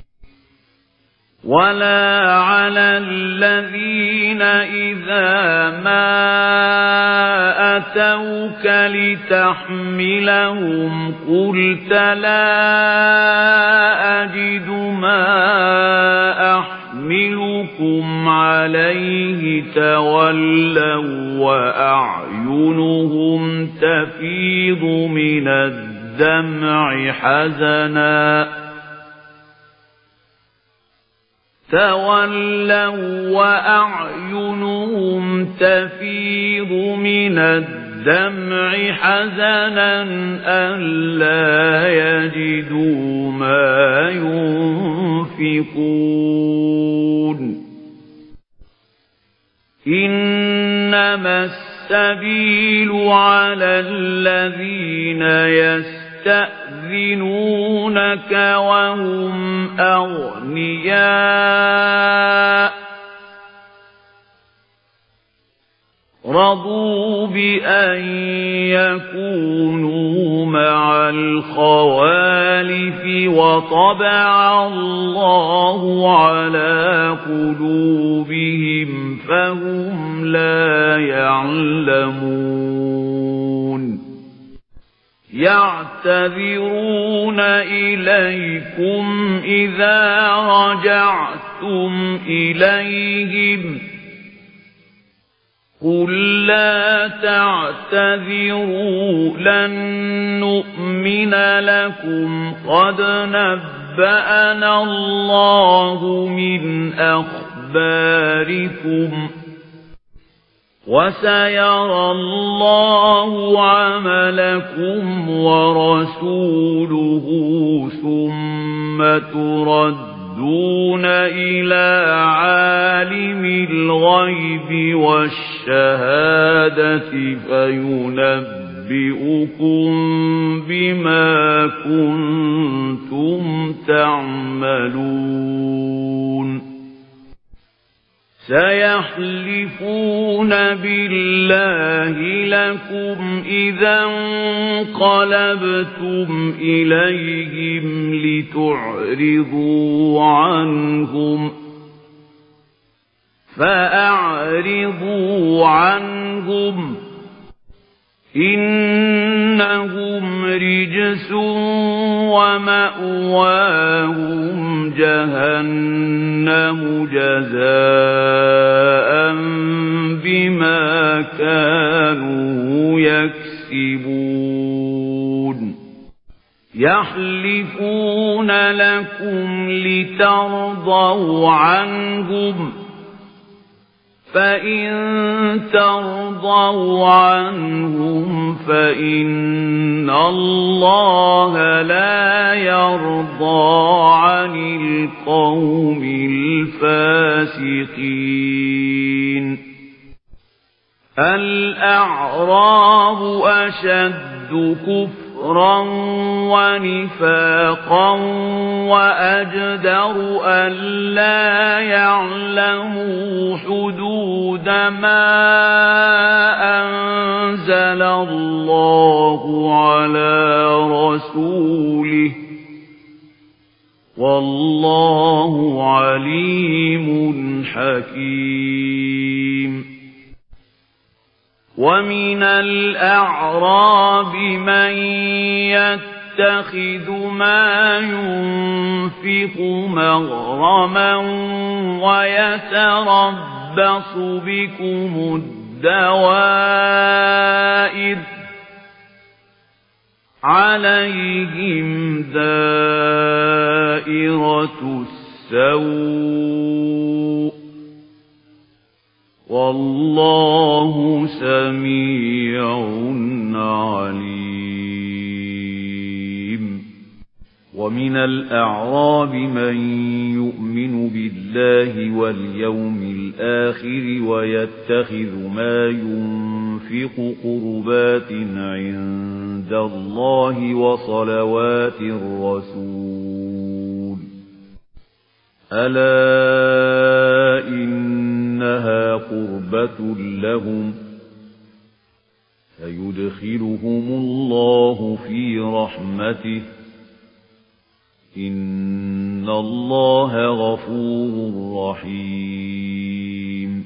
ولا على الذين إذا ما أتوك لتحملهم قلت لا أجد ما أحملكم عليه تولوا وأعينهم تفيض من الدمع حزنا ألا يجدوا ما ينفقون إنما السبيل على الذين يستأذنونك وهم أغنياء رضوا بأن يكونوا مع الخوالف وطبع الله على قلوبهم فهم لا يعلمون يعتذرون إليكم إذا رجعتم إليهم قل لا تعتذروا لن نؤمن لكم قد نبأنا الله من أخباركم وسيرى الله عملكم ورسوله ثم تردون إلى عالم الغيب والشهادة فينبئكم بما كنتم تعملون سيحلفون بالله لكم إذا انقلبتم إليهم لتعرضوا عنهم فأعرضوا عنهم إنهم رجس ومأواهم جهنم جزاء بما كانوا يكسبون يحلفون لكم لترضوا عنهم فإن ترضوا عنهم فإن الله لا يرضى عن القوم الفاسقين الأعراب أشد كفرا ونفاقا وأجدر ألا يعلموا حدود ما أنزل الله على رسوله والله عليم حكيم ومن الأعراب من يتخذ ما ينفق مغرما ويتربص بكم الدوائر عليهم دائرة السوء والله سميع عليم ومن الأعراب من يؤمن بالله واليوم الآخر ويتخذ ما ينفق قربات عند الله وصلوات الرسول ألا إنها قربة لهم فيدخلهم الله في رحمته إن الله غفور رحيم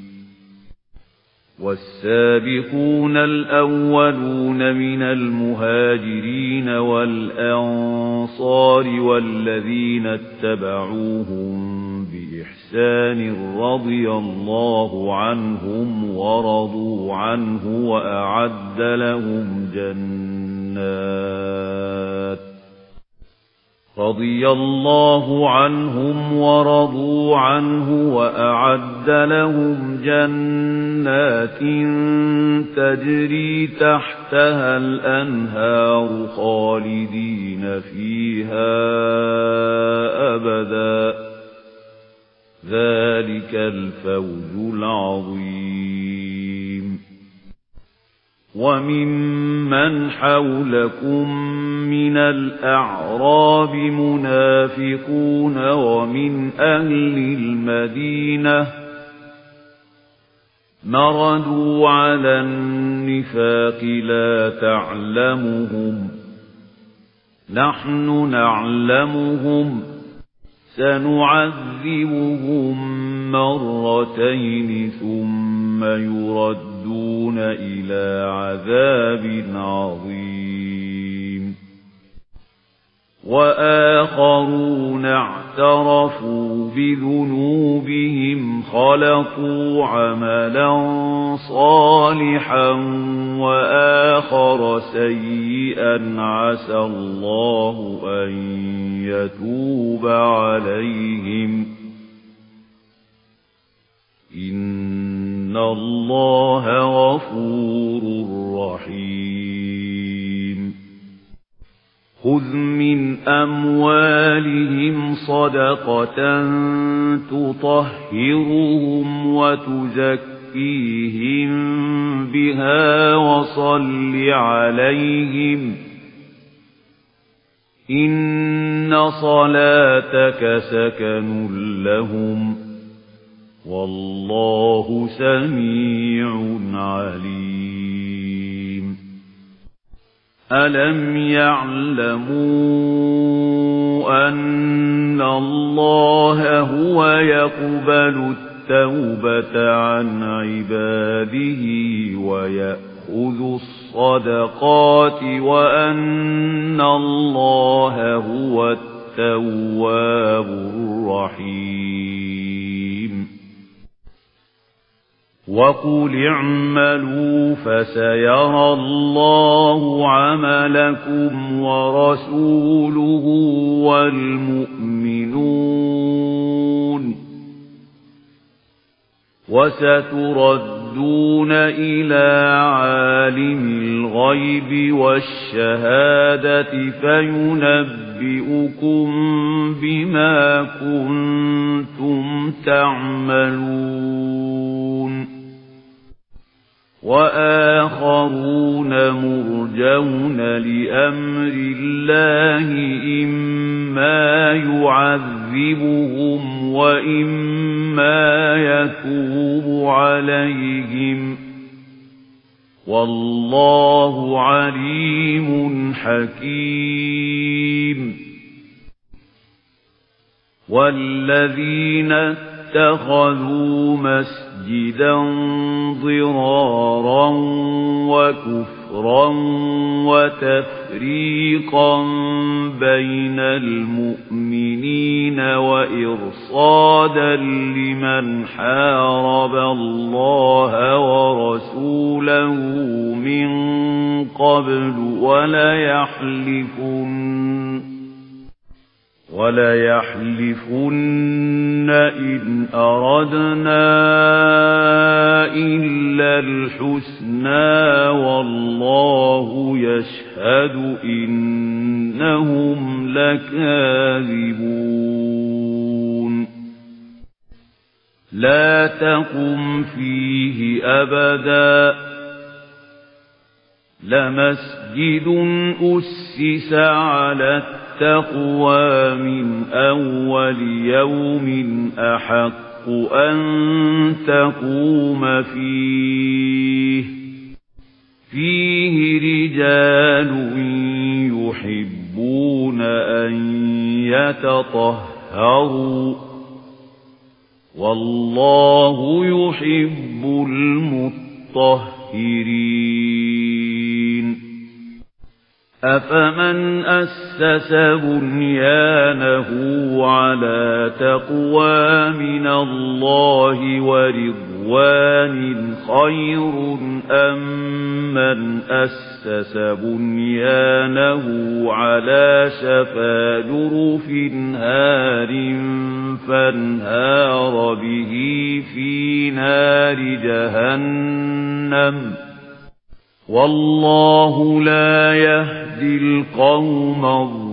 والسابقون الأولون من المهاجرين والأنصار والذين اتبعوهم بإحسان رضي الله عنهم ورضوا عنه وأعد لهم جنات تجري تحتها الأنهار خالدين فيها أبدا ذلك الفوز العظيم وممن حولكم من الأعراب منافقون ومن أهل المدينة مردوا على النفاق لا تعلمهم نحن نعلمهم سنعذبهم مرتين ثم يردون إلى عذاب عظيم وآخرون اعترفوا بذنوبهم خلقوا عملا صالحا وآخر سيئا عسى الله أن يتوب عليهم إن الله غفور رحيم خذ من أموالهم صدقة تطهرهم وتزكيهم بها وصل عليهم إن صلاتك سكن لهم والله سميع عليم ألم يعلموا أن الله هو يقبل التوبة عن عباده ويأخذ الصدقات وأن الله هو التواب الرحيم وقل اعملوا فسيرى الله عملكم ورسوله والمؤمنون وستردون إلى عالم الغيب والشهادة فينبئكم بما كنتم تعملون وآخرون مرجون لأمر الله إما يعذبهم وإما يتوب عليهم والله عليم حكيم والذين اتخذوا مسجدا ضرارا وكفرا وتفريقا بين المؤمنين وإرصادا لمن حارب الله ورسوله من قبل وليحلفن إن أردنا إلا الحسنى والله يشهد إنهم لكاذبون لا تقم فيه أبدا لمسجد أسس على التقوى من أول يوم أحق أن تقوم فيه رجال يحبون أن يتطهروا والله يحب المطهرين أفمن أسس بنيانه على تقوى من الله ورضوان خير أم من أسس بنيانه على شفا جرف هار فانهار به في نار جهنم والله لا يهدي القوم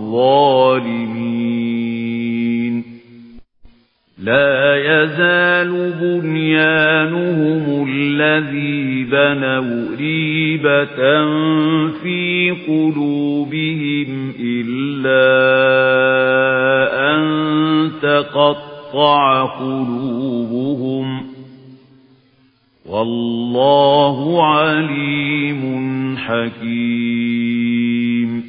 الظالمين لا يزال بنيانهم الذي بنوا ريبة في قلوبهم إلا أن تقطع قلوبهم والله عليم حكيم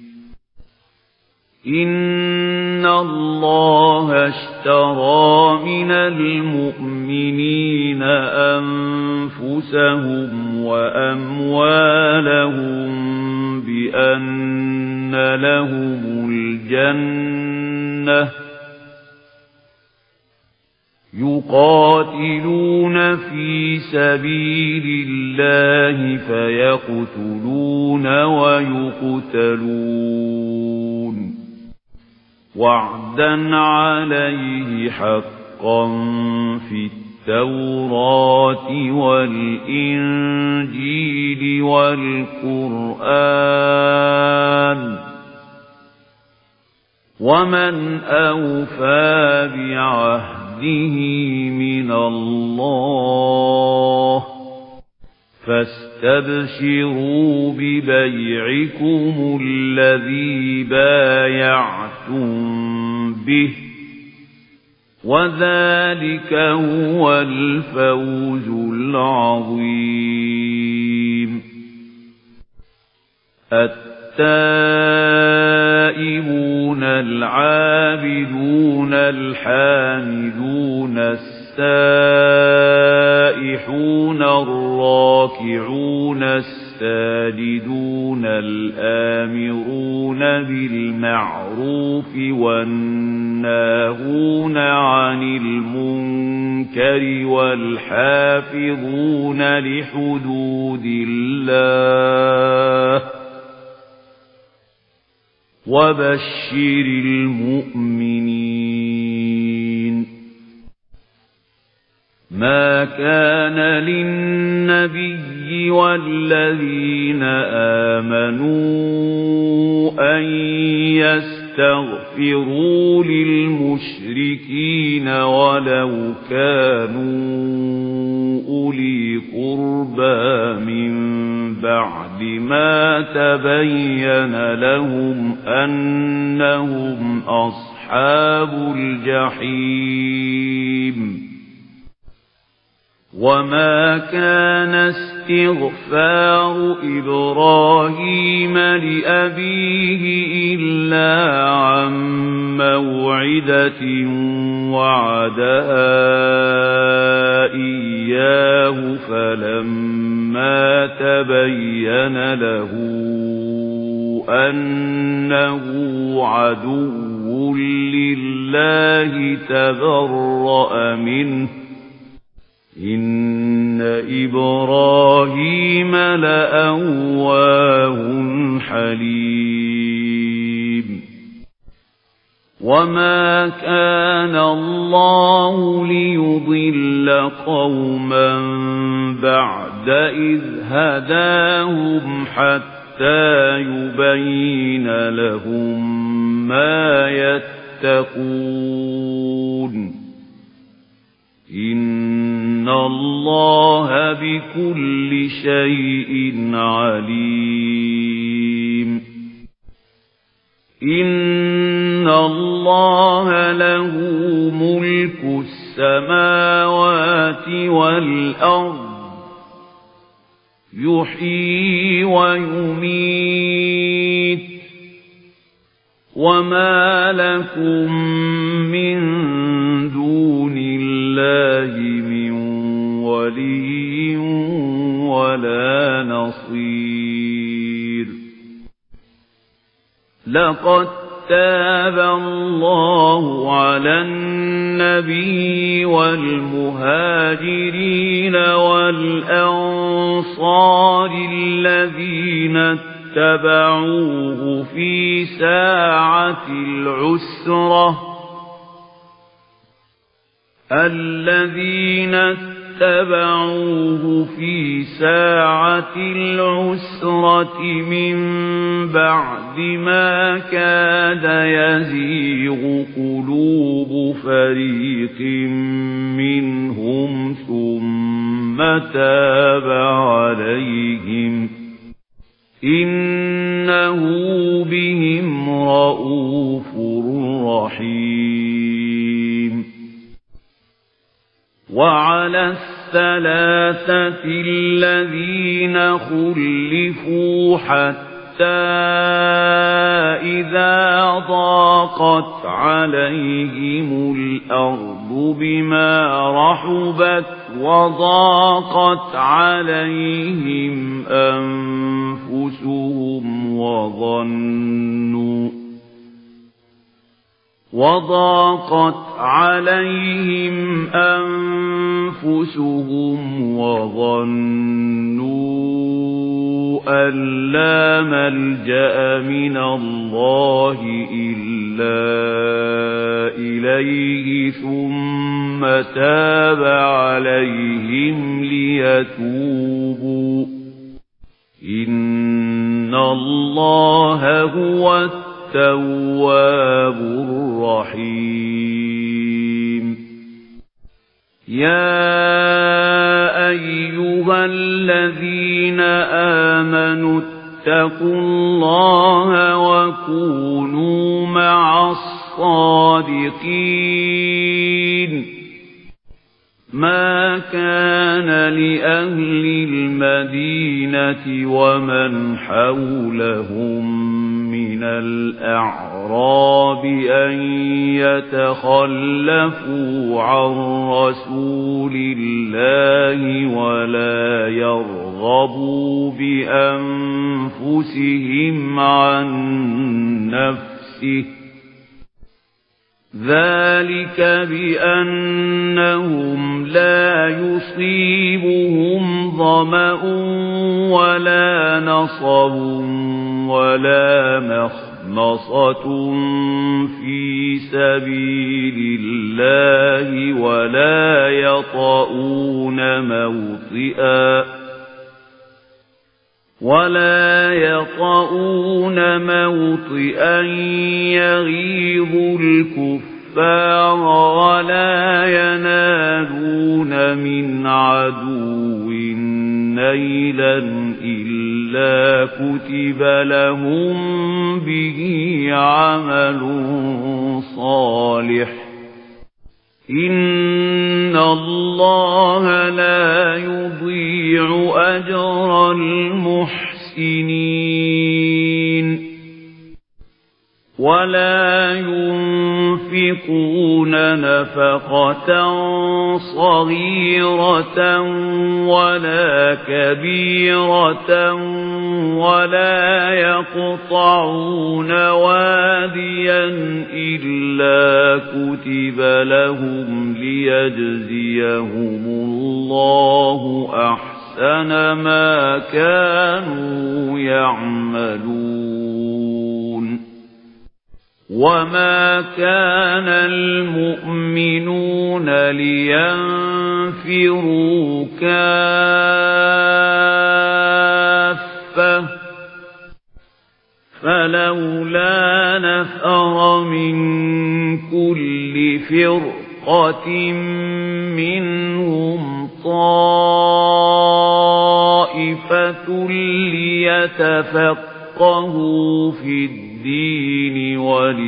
إن الله اشترى من المؤمنين أنفسهم وأموالهم بأن لهم الجنة يقاتلون في سبيل الله فيقتلون ويقتلون وعدا عليه حقا في التوراة والإنجيل والقرآن ومن أوفى بعهده من الله فاستبشروا ببيعكم الذي بايعتم به وذلك هو الفوز العظيم. التائبون العابدون الحامدون السائحون الراكعون الساجدون الآمرون بالمعروف والناهون عن المنكر والحافظون لحدود الله وبشر المؤمنين. ما كان للنبي والذين آمنوا أن يستغفروا للمشركين ولو كانوا أولي قربى من بعد ما تبين لهم أنهم أصحاب الجحيم. وما كان استغفار إبراهيم لأبيه إلا عن موعدة وعدها إياه فلما تبين له أنه عدو لله تبرأ منه إن إبراهيم لأواه حليم. وما كان الله ليضل قوما بعد إذ هداهم حتى يبين لهم ما يتقون. إن الله بكل شيء عليم. إن الله له ملك السماوات والأرض يحيي ويميت وما لكم من دون الله من ولي ولا نصير. لقد تاب الله على النبي والمهاجرين والأنصار الذين اتبعوه في ساعة العسرة من بعد ما كاد يزيغ قلوب فريق منهم ثم تاب عليهم إنه بهم رءوف رحيم. وعلى الثلاثة الذين خلفوا حتى إذا ضاقت عليهم الأرض بما رحبت وضاقت عليهم أنفسهم وظنوا أن لا ملجأ من الله إلا إليه ثم تاب عليهم ليتوبوا إن الله هو التواب الرحيم. يا أيها الذين آمنوا اتقوا الله وكونوا مع الصادقين ما كان لأهل المدينة ومن حولهم من الأعراب أن يتخلفوا عن رسول الله ولا يرغبوا بأنفسهم عن نفسه ذلك بأنهم لا يصيبهم ظمأ ولا نصب ولا مخمصة في سبيل الله ولا يطؤون موطئا يغيظ الكفار ولا ينالون من عدو نيلا إلا كتب لهم به عمل صالح إن الله لا يضيع أجر المحسنين ولا ينفقون نفقة صغيرة ولا كبيرة ولا يقطعون واديا إلا كتب لهم ليجزيهم الله أحسن ما كانوا يعملون وما كان المؤمنون لينفروا كافة فلولا نفر من كل فرقة منهم طائفة ليتفقهوا في الدين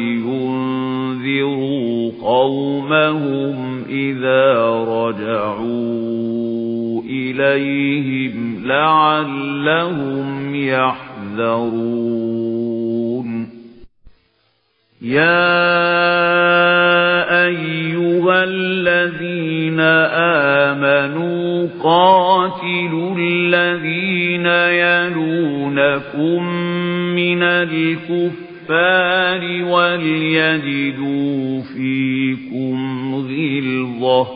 ولينذروا قومهم إذا رجعوا إليهم لعلهم يحذرون يا أيها الذين آمنوا قاتلوا الذين يلونكم من الكفار وليجدوا فيكم غلظة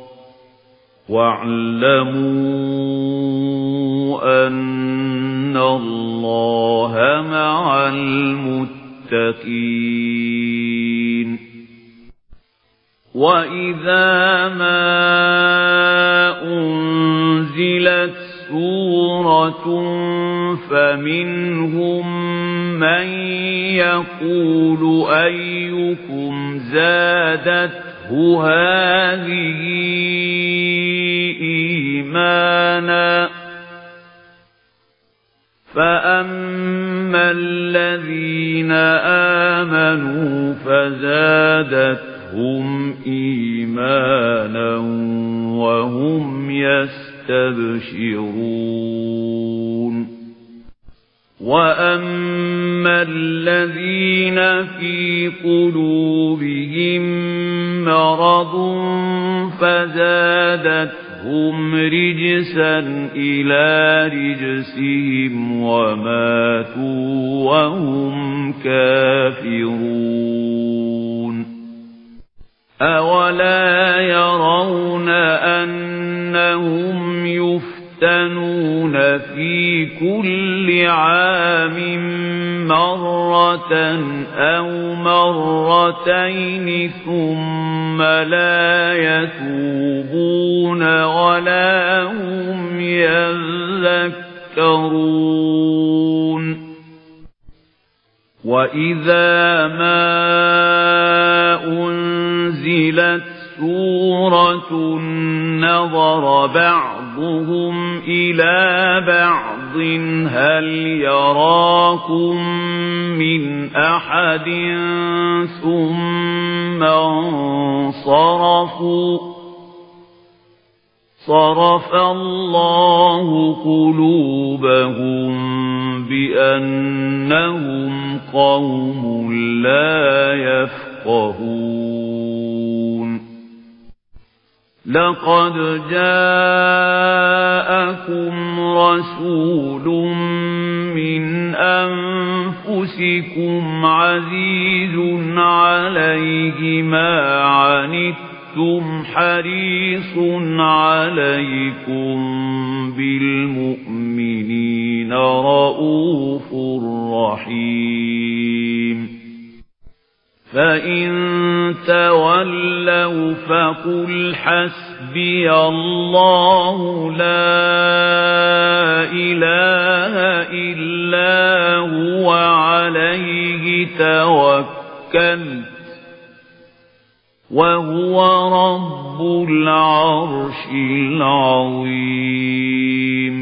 واعلموا أن الله مع المتقين وإذا ما أنزلت سورة فمنهم من يقول أيكم زادته هذه إيمانا فأما الذين آمنوا فزادتهم إيمانا وهم يستبشرون وأما الذين في قلوبهم مرض فزادتهم رجسا إلى رجسهم وماتوا وهم كافرون أولا يرون أنهم يفتنون في كل عام مرة أو مرتين ثم لا يتوبون ولا هم يذكرون وإذا ما أنزلت سورة نظر بعضهم إلى بعض هل يراكم من أحد ثم انصرفوا صرف الله قلوبهم بأنهم قوم لا يفقهون لقد جاءكم رسول من أنفسكم عزيز عليه ما عنتم حريص عليكم بالمؤمنين رؤوف رحيم فإن تولوا فقل حسبي الله لا إله إلا هو عليه توكلت وهو رب العرش العظيم